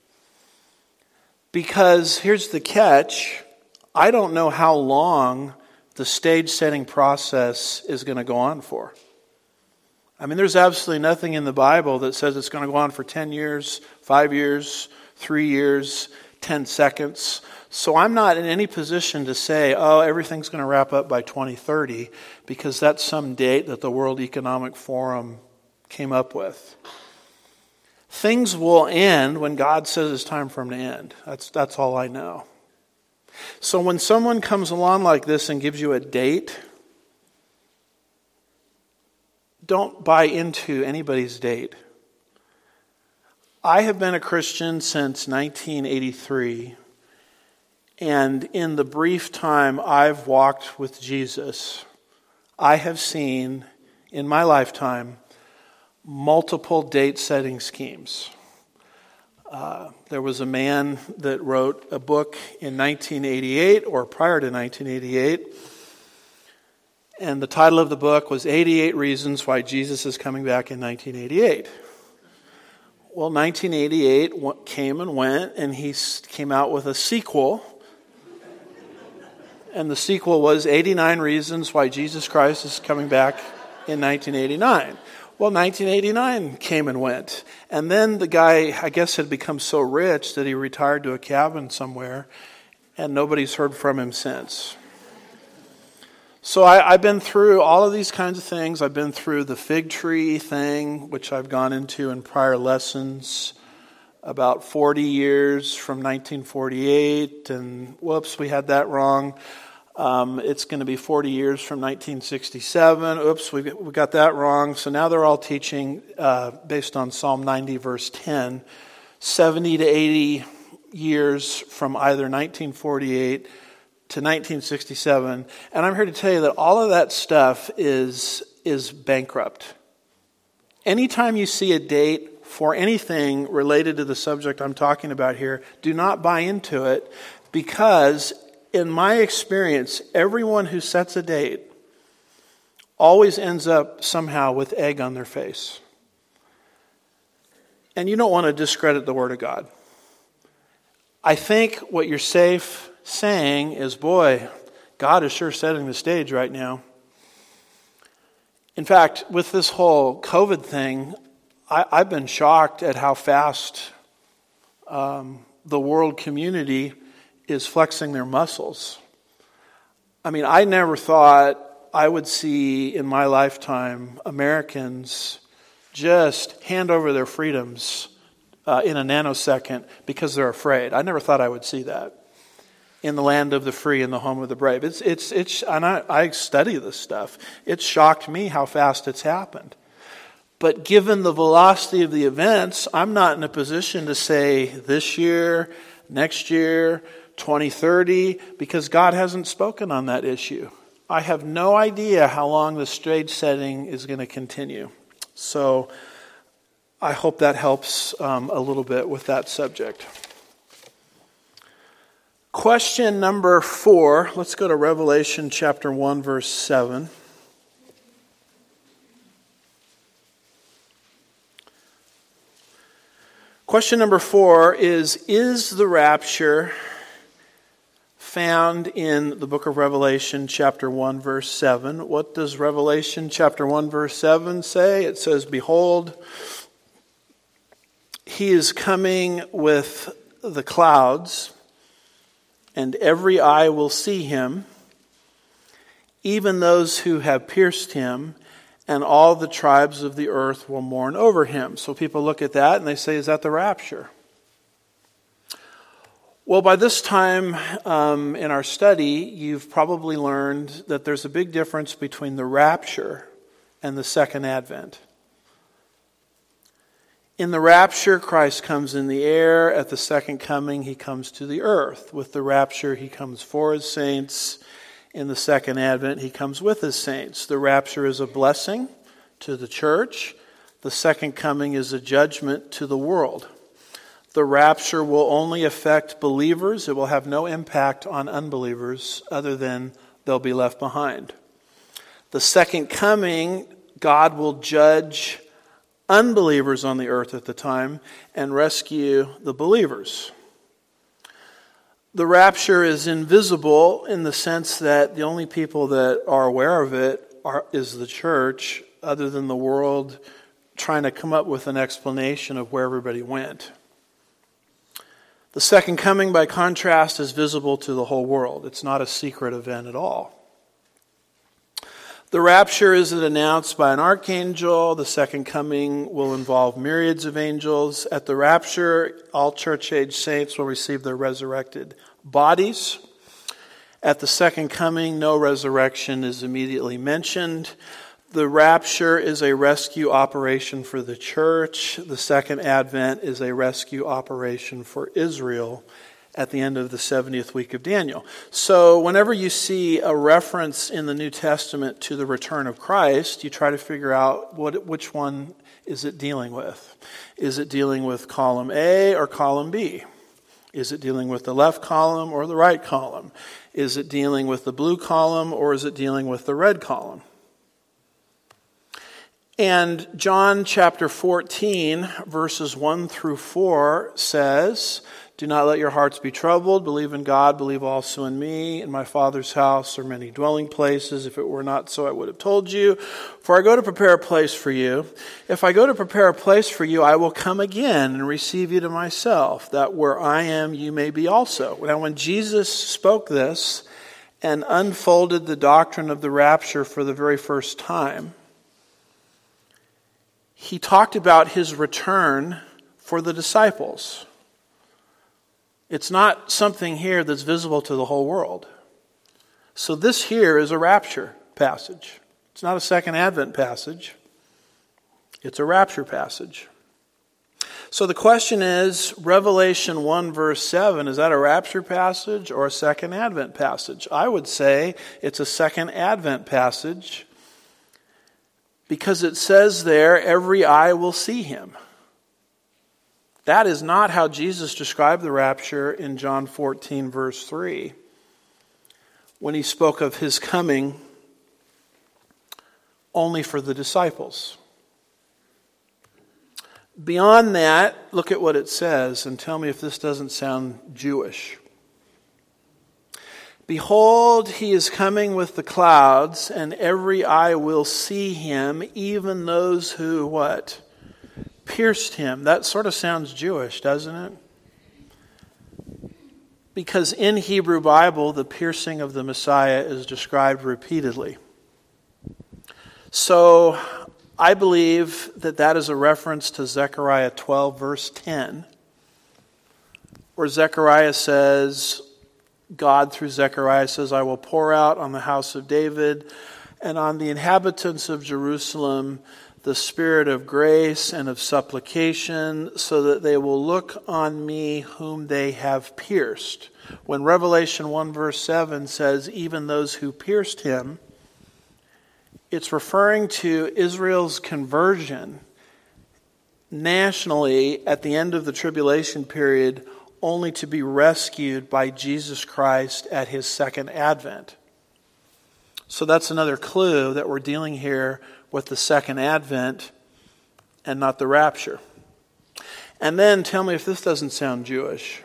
Because here's the catch. I don't know how long the stage setting process is going to go on for. I mean, there's absolutely nothing in the Bible that says it's going to go on for ten years, five years, three years, ten seconds. So I'm not in any position to say, oh, everything's going to wrap up by twenty thirty, because that's some date that the World Economic Forum came up with. Things will end when God says it's time for them to end. That's, that's all I know. So when someone comes along like this and gives you a date, don't buy into anybody's date. I have been a Christian since nineteen eighty-three. And in the brief time I've walked with Jesus, I have seen in my lifetime multiple date-setting schemes. Uh, there was a man that wrote a book in nineteen eighty-eight or prior to nineteen eighty-eight. And the title of the book was eighty-eight Reasons Why Jesus is Coming Back in nineteen eighty-eight. Well, nineteen eighty-eight came and went, and he came out with a sequel. And the sequel was eighty-nine Reasons Why Jesus Christ is Coming Back in nineteen eighty-nine. Well, nineteen eighty-nine came and went. And then the guy, I guess, had become so rich that he retired to a cabin somewhere, and nobody's heard from him since. So I, I've been through all of these kinds of things. I've been through the fig tree thing, which I've gone into in prior lessons. About forty years from nineteen forty-eight, and whoops, we had that wrong. Um, it's going to be forty years from nineteen sixty-seven. Oops, we we got that wrong. So now they're all teaching uh, based on Psalm ninety, verse ten, seventy to eighty years from either nineteen forty-eight to nineteen sixty-seven. And I'm here to tell you that all of that stuff is is bankrupt. Anytime you see a date for anything related to the subject I'm talking about here, do not buy into it, because in my experience, everyone who sets a date always ends up somehow with egg on their face. And you don't want to discredit the Word of God. I think what you're safe saying is, boy, God is sure setting the stage right now. In fact, with this whole COVID thing, I, I've been shocked at how fast um, the world community is flexing their muscles. I mean, I never thought I would see in my lifetime Americans just hand over their freedoms uh, in a nanosecond because they're afraid. I never thought I would see that in the land of the free and the home of the brave. It's it's it's, and I, I study this stuff. It shocked me how fast it's happened. But given the velocity of the events, I'm not in a position to say this year, next year, twenty thirty, because God hasn't spoken on that issue. I have no idea how long the stage setting is going to continue. So I hope that helps um, a little bit with that subject. Question number four. Let's go to Revelation chapter one, verse seven. Question number four is, is the rapture found in the book of Revelation chapter one, verse seven? What does Revelation chapter one, verse seven say? It says, behold, he is coming with the clouds, and every eye will see him, even those who have pierced him, and all the tribes of the earth will mourn over him. So people look at that and they say, is that the rapture? Well, by this time um, in our study, you've probably learned that there's a big difference between the rapture and the second advent. In the rapture, Christ comes in the air. At the second coming, he comes to the earth. With the rapture, he comes for his saints. In the second advent, he comes with his saints. The rapture is a blessing to the church. The second coming is a judgment to the world. The rapture will only affect believers. It will have no impact on unbelievers other than they'll be left behind. The second coming, God will judge unbelievers on the earth at the time and rescue the believers. The rapture is invisible in the sense that the only people that are aware of it are, is the church, other than the world trying to come up with an explanation of where everybody went. The second coming, by contrast, is visible to the whole world. It's not a secret event at all. The rapture isn't announced by an archangel. The second coming will involve myriads of angels. At the rapture, all church-age saints will receive their resurrected bodies. At the second coming, no resurrection is immediately mentioned. The rapture is a rescue operation for the church. The second advent is a rescue operation for Israel at the end of the seventieth week of Daniel. So whenever you see a reference in the New Testament to the return of Christ, you try to figure out what which one is it dealing with. Is it dealing with column A or column B? Is it dealing with the left column or the right column? Is it dealing with the blue column or is it dealing with the red column? And John chapter fourteen, verses one through four says, "Do not let your hearts be troubled. Believe in God. Believe also in me. In my Father's house are many dwelling places. If it were not so, I would have told you. For I go to prepare a place for you. If I go to prepare a place for you, I will come again and receive you to myself, that where I am, you may be also." Now, when Jesus spoke this and unfolded the doctrine of the rapture for the very first time, he talked about his return for the disciples. It's not something here that's visible to the whole world. So this here is a rapture passage. It's not a second advent passage. It's a rapture passage. So the question is, Revelation one verse seven, is that a rapture passage or a second advent passage? I would say it's a second advent passage, because it says there, every eye will see him. That is not how Jesus described the rapture in John fourteen, verse three, when he spoke of his coming only for the disciples. Beyond that, look at what it says and tell me if this doesn't sound Jewish. "Behold, he is coming with the clouds, and every eye will see him, even those who," what? "Pierced him." That sort of sounds Jewish, doesn't it? Because in Hebrew Bible, the piercing of the Messiah is described repeatedly. So I believe that that is a reference to Zechariah twelve, verse ten, where Zechariah says, God through Zechariah says, "I will pour out on the house of David and on the inhabitants of Jerusalem the spirit of grace and of supplication, so that they will look on me whom they have pierced." When Revelation one verse seven says, "even those who pierced him," it's referring to Israel's conversion nationally at the end of the tribulation period, only to be rescued by Jesus Christ at his second advent. So that's another clue that we're dealing here with the second advent and not the rapture. And then tell me if this doesn't sound Jewish.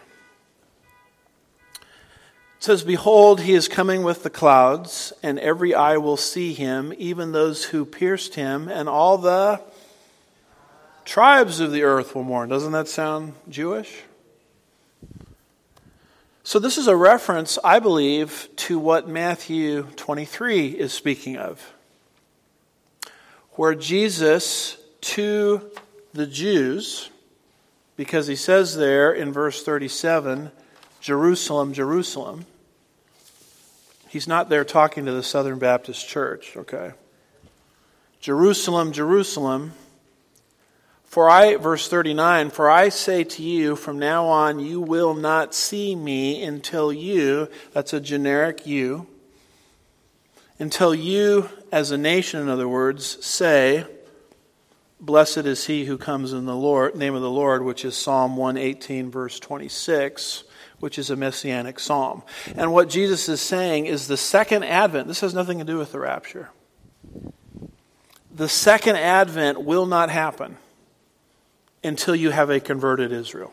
It says, "Behold, he is coming with the clouds, and every eye will see him, even those who pierced him, and all the tribes of the earth will mourn." Doesn't that sound Jewish? So this is a reference, I believe, to what Matthew twenty-three is speaking of, where Jesus to the Jews, because he says there in verse thirty-seven, Jerusalem, Jerusalem. He's not there talking to the Southern Baptist Church, okay? Jerusalem, Jerusalem. For I, verse thirty-nine, for I say to you, from now on you will not see me until you, that's a generic you, until you, as a nation, in other words, say, blessed is he who comes in the Lord, name of the Lord, which is Psalm one eighteen, verse twenty-six, which is a messianic psalm. And what Jesus is saying is the second advent, this has nothing to do with the rapture. The second advent will not happen until you have a converted Israel.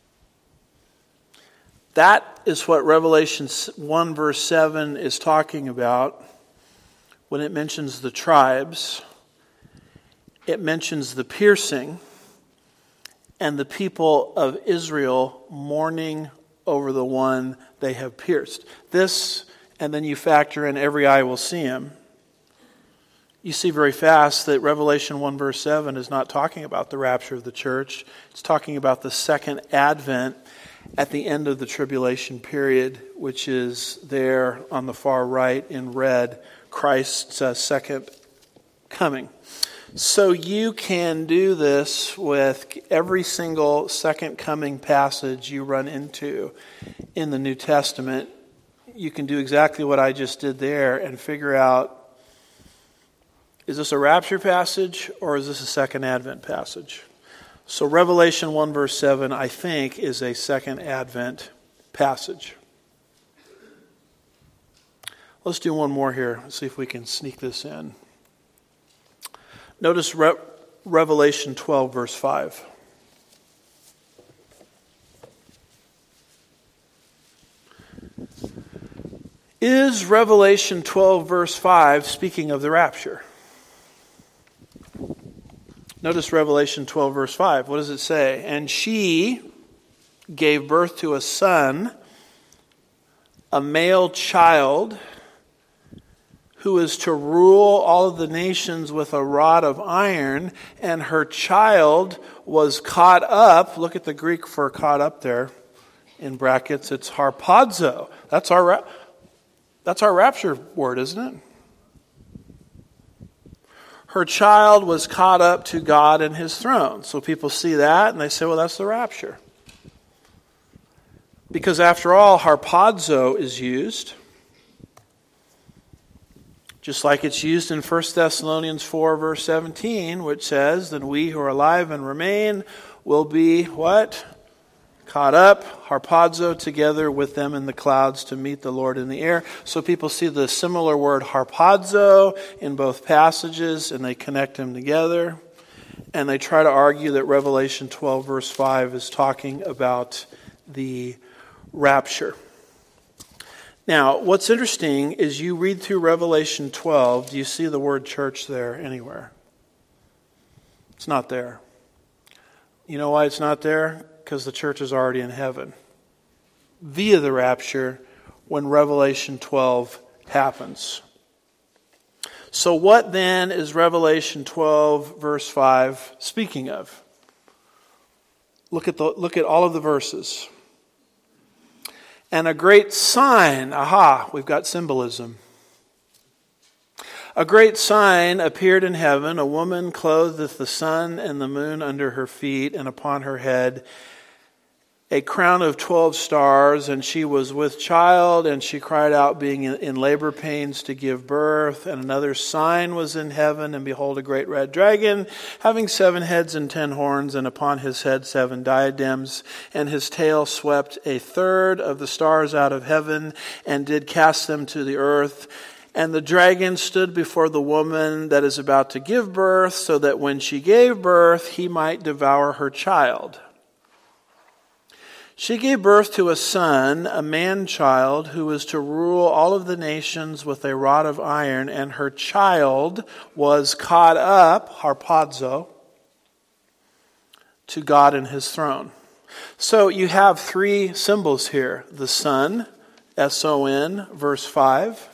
That is what Revelation one verse seven is talking about when it mentions the tribes. It mentions the piercing and the people of Israel mourning over the one they have pierced. This, and then you factor in every eye will see him. You see very fast that Revelation one verse seven is not talking about the rapture of the church. It's talking about the second advent at the end of the tribulation period, which is there on the far right in red, Christ's uh, second coming. So you can do this with every single second coming passage you run into in the New Testament. You can do exactly what I just did there and figure out, is this a rapture passage or is this a second advent passage? So Revelation one verse seven, I think, is a second advent passage. Let's do one more here. Let's see if we can sneak this in. Notice Re- Revelation twelve verse five. Is Revelation twelve verse five speaking of the rapture? Notice Revelation twelve verse five. What does it say? And she gave birth to a son, a male child, who is to rule all of the nations with a rod of iron, and her child was caught up. Look at the Greek for caught up there in brackets. It's harpazo. That's our ra- that's our rapture word, isn't it? Her child was caught up to God and his throne. So people see that and they say, well, that's the rapture. Because after all, harpazo is used, just like it's used in First Thessalonians four, verse seventeen, which says, then we who are alive and remain will be, what? Caught up, harpazo, together with them in the clouds to meet the Lord in the air. So people see the similar word harpazo in both passages, and they connect them together. And they try to argue that Revelation twelve, verse five is talking about the rapture. Now, what's interesting is you read through Revelation twelve, do you see the word church there anywhere? It's not there. You know why it's not there? Because the church is already in heaven via the rapture when Revelation twelve happens. So what then is Revelation twelve verse five speaking of? Look at the look at all of the verses. And a great sign, aha, we've got symbolism. A great sign appeared in heaven, a woman clothed with the sun and the moon under her feet, and upon her head a crown of twelve stars, and she was with child, and she cried out, being in labor pains to give birth. And another sign was in heaven, and behold, a great red dragon, having seven heads and ten horns, and upon his head seven diadems, and his tail swept a third of the stars out of heaven, and did cast them to the earth. And the dragon stood before the woman that is about to give birth, so that when she gave birth, he might devour her child. She gave birth to a son, a man-child, who was to rule all of the nations with a rod of iron, and her child was caught up, harpazo, to God and his throne. So you have three symbols here. The sun, S O N, verse five.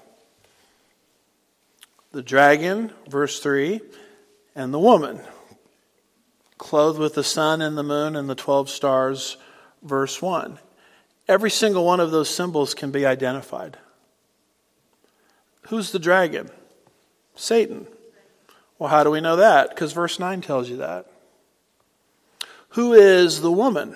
The dragon, verse three. And the woman, clothed with the sun and the moon and the twelve stars, verse one. Every single one of those symbols can be identified. Who's the dragon? Satan. Well, how do we know that? Because verse nine tells you that. Who is the woman?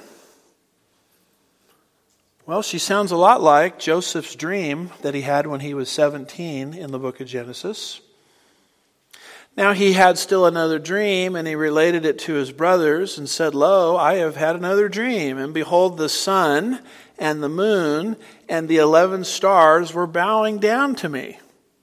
Well, she sounds a lot like Joseph's dream that he had when he was seventeen in the book of Genesis. Now he had still another dream, and he related it to his brothers and said, Lo, I have had another dream, and behold, the sun and the moon and the eleven stars were bowing down to me.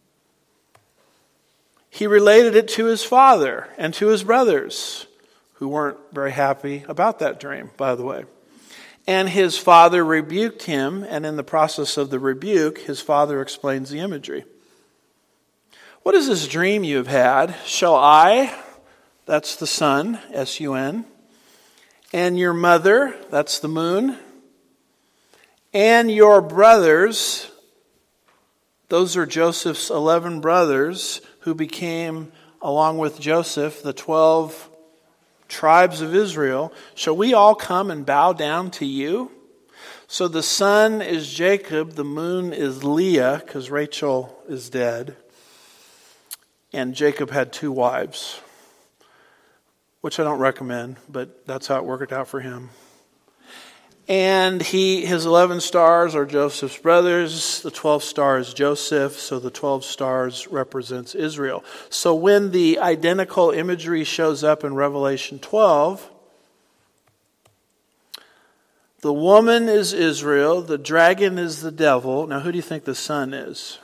He related it to his father and to his brothers, who weren't very happy about that dream, by the way. And his father rebuked him, and in the process of the rebuke, his father explains the imagery. What is this dream you have had? Shall I, that's the sun, S U N, and your mother, that's the moon, and your brothers, those are Joseph's eleven brothers who became, along with Joseph, the twelve tribes of Israel. Shall we all come and bow down to you? So the sun is Jacob, the moon is Leah, because Rachel is dead. And Jacob had two wives, which I don't recommend, but that's how it worked out for him. And he, his eleven stars are Joseph's brothers. The twelve stars Joseph, so the twelve stars represents Israel. So when the identical imagery shows up in Revelation twelve, the woman is Israel, the dragon is the devil. Now who do you think the sun is?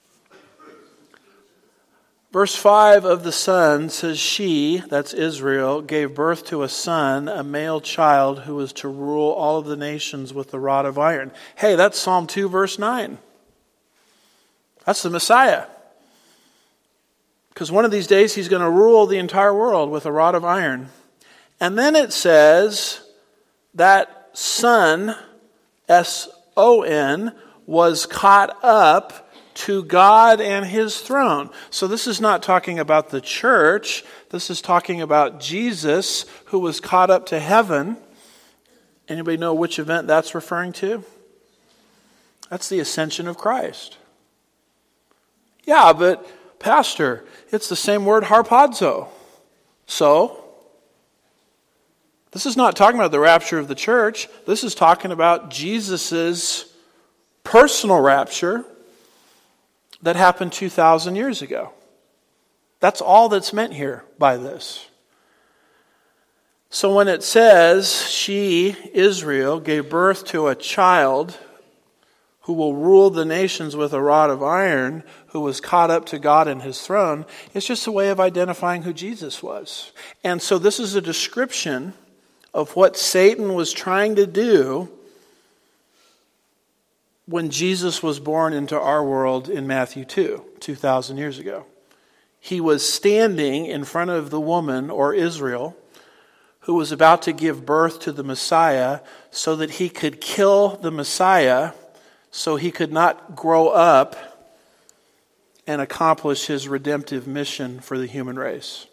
Verse five of the Son says, she, that's Israel, gave birth to a son, a male child, who was to rule all of the nations with the rod of iron. Hey, that's Psalm two, verse nine. That's the Messiah. Because one of these days he's going to rule the entire world with a rod of iron. And then it says that son, S O N, was caught up to God and his throne. So this is not talking about the church. This is talking about Jesus, who was caught up to heaven. Anybody know which event that's referring to? That's the ascension of Christ. Yeah, but Pastor, it's the same word, harpazo. So, this is not talking about the rapture of the church. This is talking about Jesus' personal rapture that happened two thousand years ago. That's all that's meant here by this. So when it says, she, Israel, gave birth to a child who will rule the nations with a rod of iron, who was caught up to God and his throne, it's just a way of identifying who Jesus was. And so this is a description of what Satan was trying to do when Jesus was born into our world in Matthew two, two thousand years ago. He was standing in front of the woman, or Israel, who was about to give birth to the Messiah so that he could kill the Messiah so he could not grow up and accomplish his redemptive mission for the human race.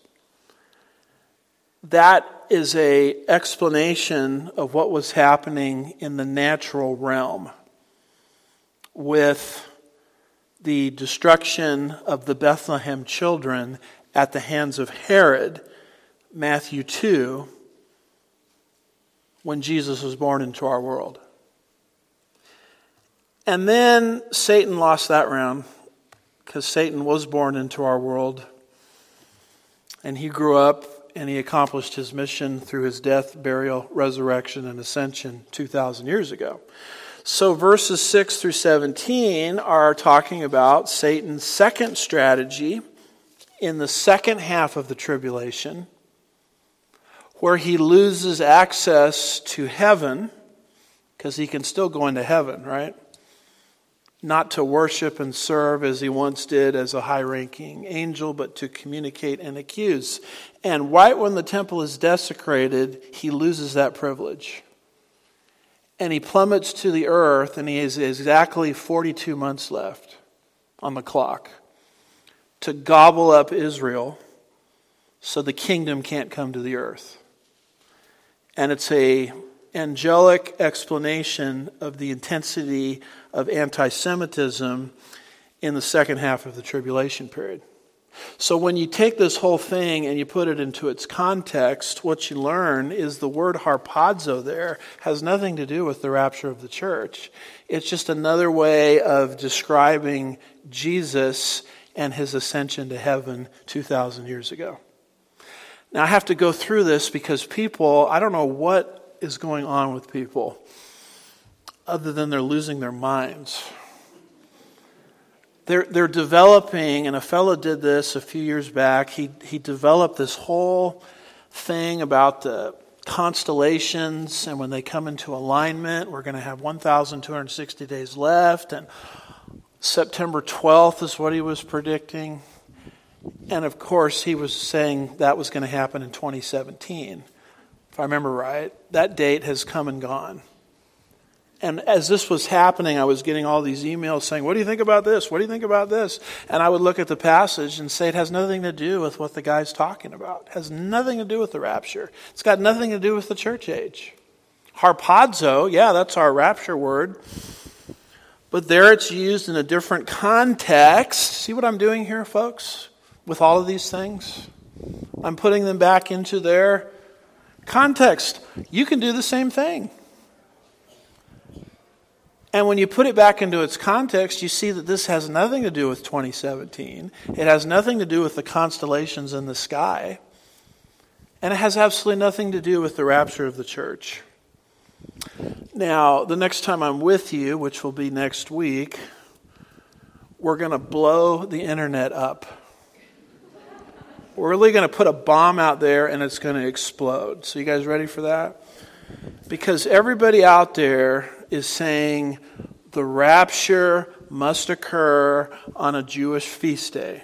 That is an explanation of what was happening in the natural realm with the destruction of the Bethlehem children at the hands of Herod, Matthew two, when Jesus was born into our world. And then Satan lost that round, because Satan was born into our world, and he grew up and he accomplished his mission through his death, burial, resurrection, and ascension two thousand years ago. So verses six through seventeen are talking about Satan's second strategy in the second half of the tribulation, where he loses access to heaven, because he can still go into heaven, right? Not to worship and serve as he once did as a high-ranking angel, but to communicate and accuse. And right when the temple is desecrated, he loses that privilege. And he plummets to the earth, and he has exactly forty-two months left on the clock to gobble up Israel so the kingdom can't come to the earth. And it's a angelic explanation of the intensity of anti-Semitism in the second half of the tribulation period. So when you take this whole thing and you put it into its context, what you learn is the word harpazo there has nothing to do with the rapture of the church. It's just another way of describing Jesus and his ascension to heaven two thousand years ago. Now I have to go through this because people, I don't know what is going on with people other than they're losing their minds. They're, they're developing, and a fellow did this a few years back, he, he developed this whole thing about the constellations, and when they come into alignment, we're going to have one thousand two hundred sixty days left, and September twelfth is what he was predicting. And of course, he was saying that was going to happen in twenty seventeen. If I remember right, that date has come and gone. And as this was happening, I was getting all these emails saying, what do you think about this? What do you think about this? And I would look at the passage and say it has nothing to do with what the guy's talking about. It has nothing to do with the rapture. It's got nothing to do with the church age. Harpazo, yeah, that's our rapture word. But there it's used in a different context. See what I'm doing here, folks? With all of these things? I'm putting them back into their context. You can do the same thing. And when you put it back into its context, you see that this has nothing to do with twenty seventeen. It has nothing to do with the constellations in the sky. And it has absolutely nothing to do with the rapture of the church. Now, the next time I'm with you, which will be next week, we're going to blow the internet up. We're really going to put a bomb out there and it's going to explode. So you guys ready for that? Because everybody out there is saying the rapture must occur on a Jewish feast day.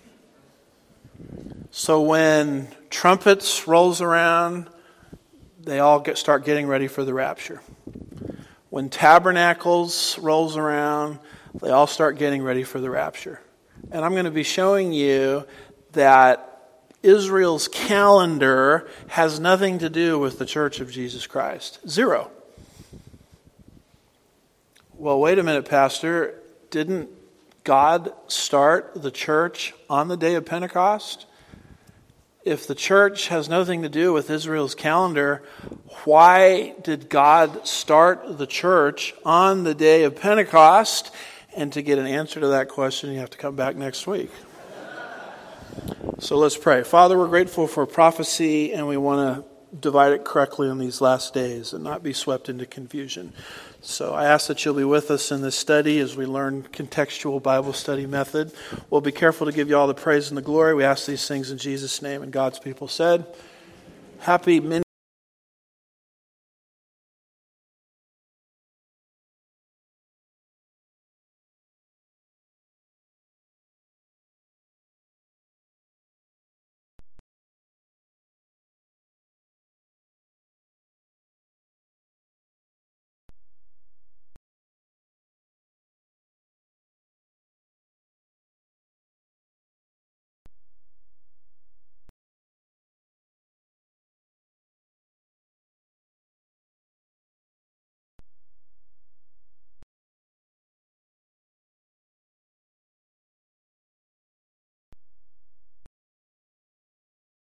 So when trumpets rolls around, they all get, start getting ready for the rapture. When tabernacles rolls around, they all start getting ready for the rapture. And I'm going to be showing you that Israel's calendar has nothing to do with the Church of Jesus Christ. Zero. Well, wait a minute, Pastor. Didn't God start the church on the day of Pentecost? If the church has nothing to do with Israel's calendar, why did God start the church on the day of Pentecost? And to get an answer to that question, you have to come back next week. So let's pray. Father, we're grateful for prophecy, and we want to divide it correctly in these last days and not be swept into confusion. So I ask that you'll be with us in this study as we learn contextual Bible study method. We'll be careful to give you all the praise and the glory. We ask these things in Jesus' name, and God's people said, Happy